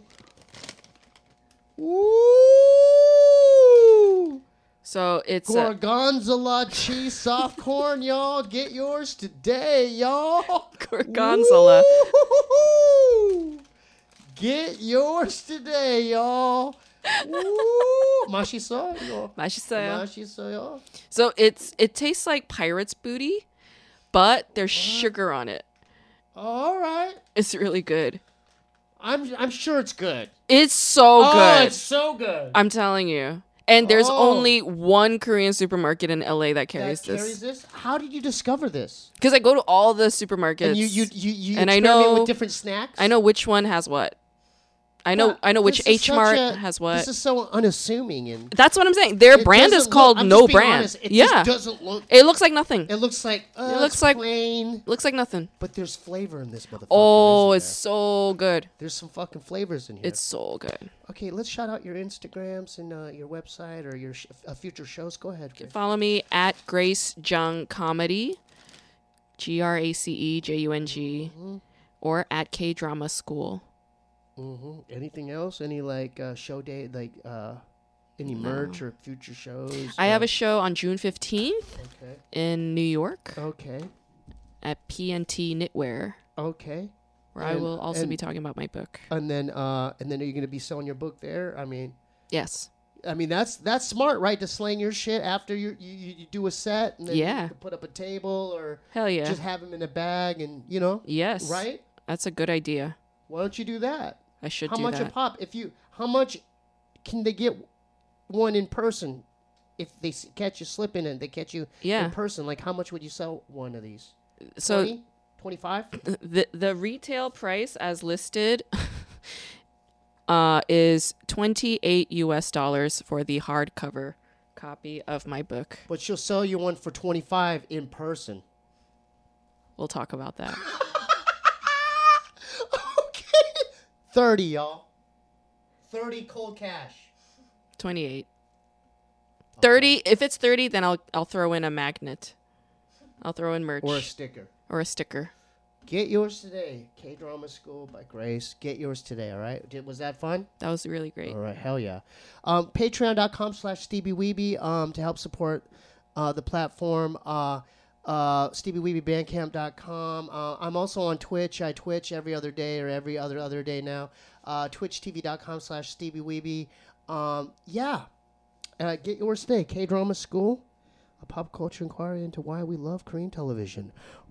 Ooh! So it's a, Gorgonzola cheese soft corn, y'all. Get yours today, y'all. Gorgonzola. Woo! Get yours today, y'all. Woo! Mashiso, 맛있어요. Mashiso. So it's it tastes like pirate's booty, but there's sugar on it. All right. It's really good. I'm I'm sure it's good. It's so Oh, good. it's so good. I'm telling you. And there's Oh. only one Korean supermarket in L A that carries that carries this. this. How did you discover this? Because I go to all the supermarkets. And you you you, you And I experiment know- with different snacks. I know which one has what. I know Yeah, I know which this is H Mart such a- has what. This is so unassuming and That's what I'm saying. Their it brand doesn't is look- called I'm No just being Brand. honest, it yeah. just doesn't look. It looks like nothing. It looks like uh, It looks it's like- plain, Looks like nothing. but there's flavor in this motherfucker. Oh, isn't it's there? so good. There's some fucking flavors in here. It's so good. Okay, let's shout out your Instagrams and uh, your website or your sh- uh, future shows. Go ahead. Grace. Follow me at Grace Jung Comedy, G R A C E J U N G, Mm-hmm. or at K Drama School. Mm-hmm. Anything else? Any like uh, show day, like uh, any merch or future shows? I have Uh, a show on June fifteenth Okay. in New York Okay. at P N T Knitwear, Okay. where I And- will also and- be talking about my book. And then, uh, and then are you going to be selling your book there? I mean, Yes. I mean, that's that's smart, right? To slang your shit after you you, you do a set, and then Yeah. you can put up a table or Hell yeah. just have them in a bag, and you know, Yes. right? That's a good idea. Why don't you do that? I should How do much that. a pop? If you, how much can they get one in person? If they s- catch you slipping and they catch you Yeah. in person, like how much would you sell one of these? So twenty? twenty-five? the the retail price as listed uh, is twenty-eight U S dollars for the hardcover copy of my book. But she'll sell you one for twenty-five in person. We'll talk about that. Okay. thirty, y'all. thirty cold cash. twenty-eight. thirty. If it's thirty, then I'll I'll throw in a magnet. I'll throw in merch Or a sticker. or a sticker. Get yours today. K-Drama School by Grace. Get yours today, all right? Did, was that fun? That was really great. All right, hell yeah. Um, Patreon.com slash Stevie Weeby um, to help support uh, the platform. Uh, uh, Stevie Weeby Bandcamp dot com. Uh, I'm also on Twitch. I Twitch every other day or every other other day now. Uh, TwitchTV.com slash Stevie Weeby. Um, yeah. Uh, get yours today. K-Drama School. A pop culture inquiry into why we love Korean television.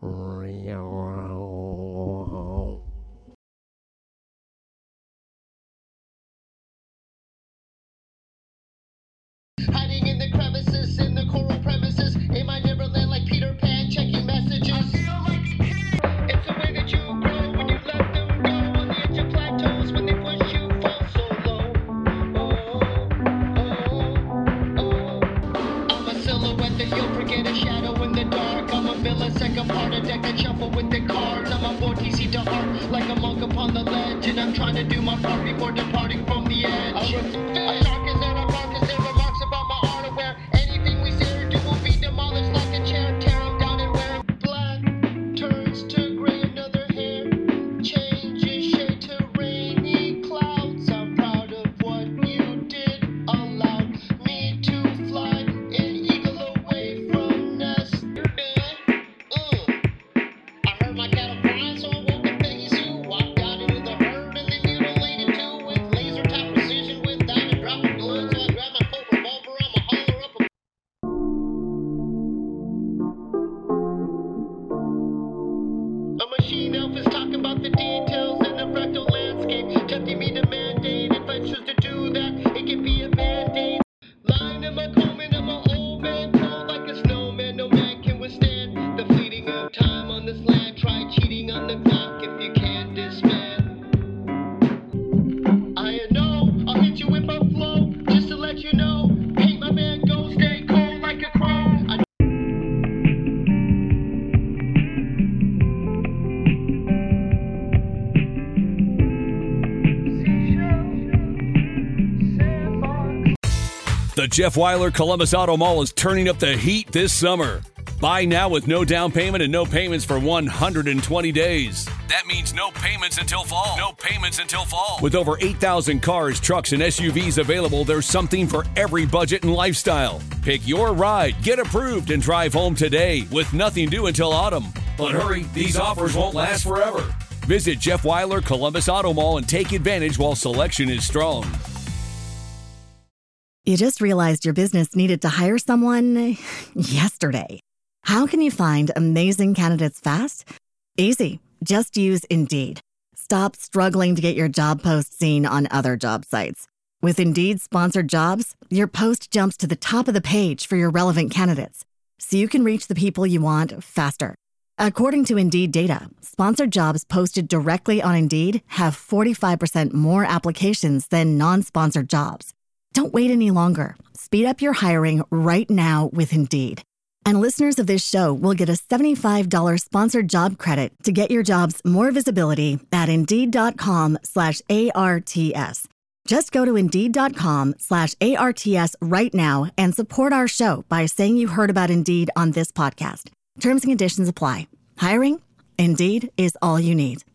Hiding in the crevices, in the coral premises. Am I Neverland like Peter Pan checking messages? I feel like it's the way that you grow when you let them go on the edge of plateaus when they push you fall so low. Oh, oh, oh. I'm a silhouette that you'll forget, a shadow in the dark. I'm a millisecond part of deck that shuffle with the cards. I'm a vortice to heart like a monk upon the ledge, and I'm trying to do my part before departing from the edge. A shark is there, a mark is there, remarks about my art aware. Anything we say or do will be demolished like a chair. Tear 'em down and wear black. Turns to gray, another hair. Changes shade to rainy clouds. I'm proud of what you did. Allowed me to fly an eagle away from nest. Uh, I heard my cattle cry, so I woke up Peggy Sue. Walked out into the herd and then mutilated too with laser type precision without a drop of blood. So I grabbed my Colt revolver, I'ma holler up a A machine elf is talking about the details in the fractal landscape, tempting me to mandate if I choose to do that, it can be a mandate. Line in my Coleman, I'm an old man, cold like a snowman. No man can withstand the fleeting of time on this land. Try cheating on the clock if you can't disband. I know I'll hit you with my flow, just to let you know. Hate my man, go stay cold like a crow. I The Jeff Weiler Columbus Auto Mall is turning up the heat this summer. Buy now with no down payment and no payments for one hundred twenty days. That means no payments until fall. No payments until fall. With over eight thousand cars, trucks, and S U Vs available, there's something for every budget and lifestyle. Pick your ride, get approved, and drive home today with nothing due until autumn. But hurry, these offers won't last forever. Visit Jeff Weiler Columbus Auto Mall and take advantage while selection is strong. You just realized your business needed to hire someone yesterday. How can you find amazing candidates fast? Easy. Just use Indeed. Stop struggling to get your job post seen on other job sites. With Indeed sponsored jobs, your post jumps to the top of the page for your relevant candidates, so you can reach the people you want faster. According to Indeed data, sponsored jobs posted directly on Indeed have forty-five percent more applications than non-sponsored jobs. Don't wait any longer. Speed up your hiring right now with Indeed. And listeners of this show will get a seventy-five dollars sponsored job credit to get your jobs more visibility at Indeed.com slash ARTS. Just go to Indeed.com slash ARTS right now and support our show by saying you heard about Indeed on this podcast. Terms and conditions apply. Hiring? Indeed is all you need.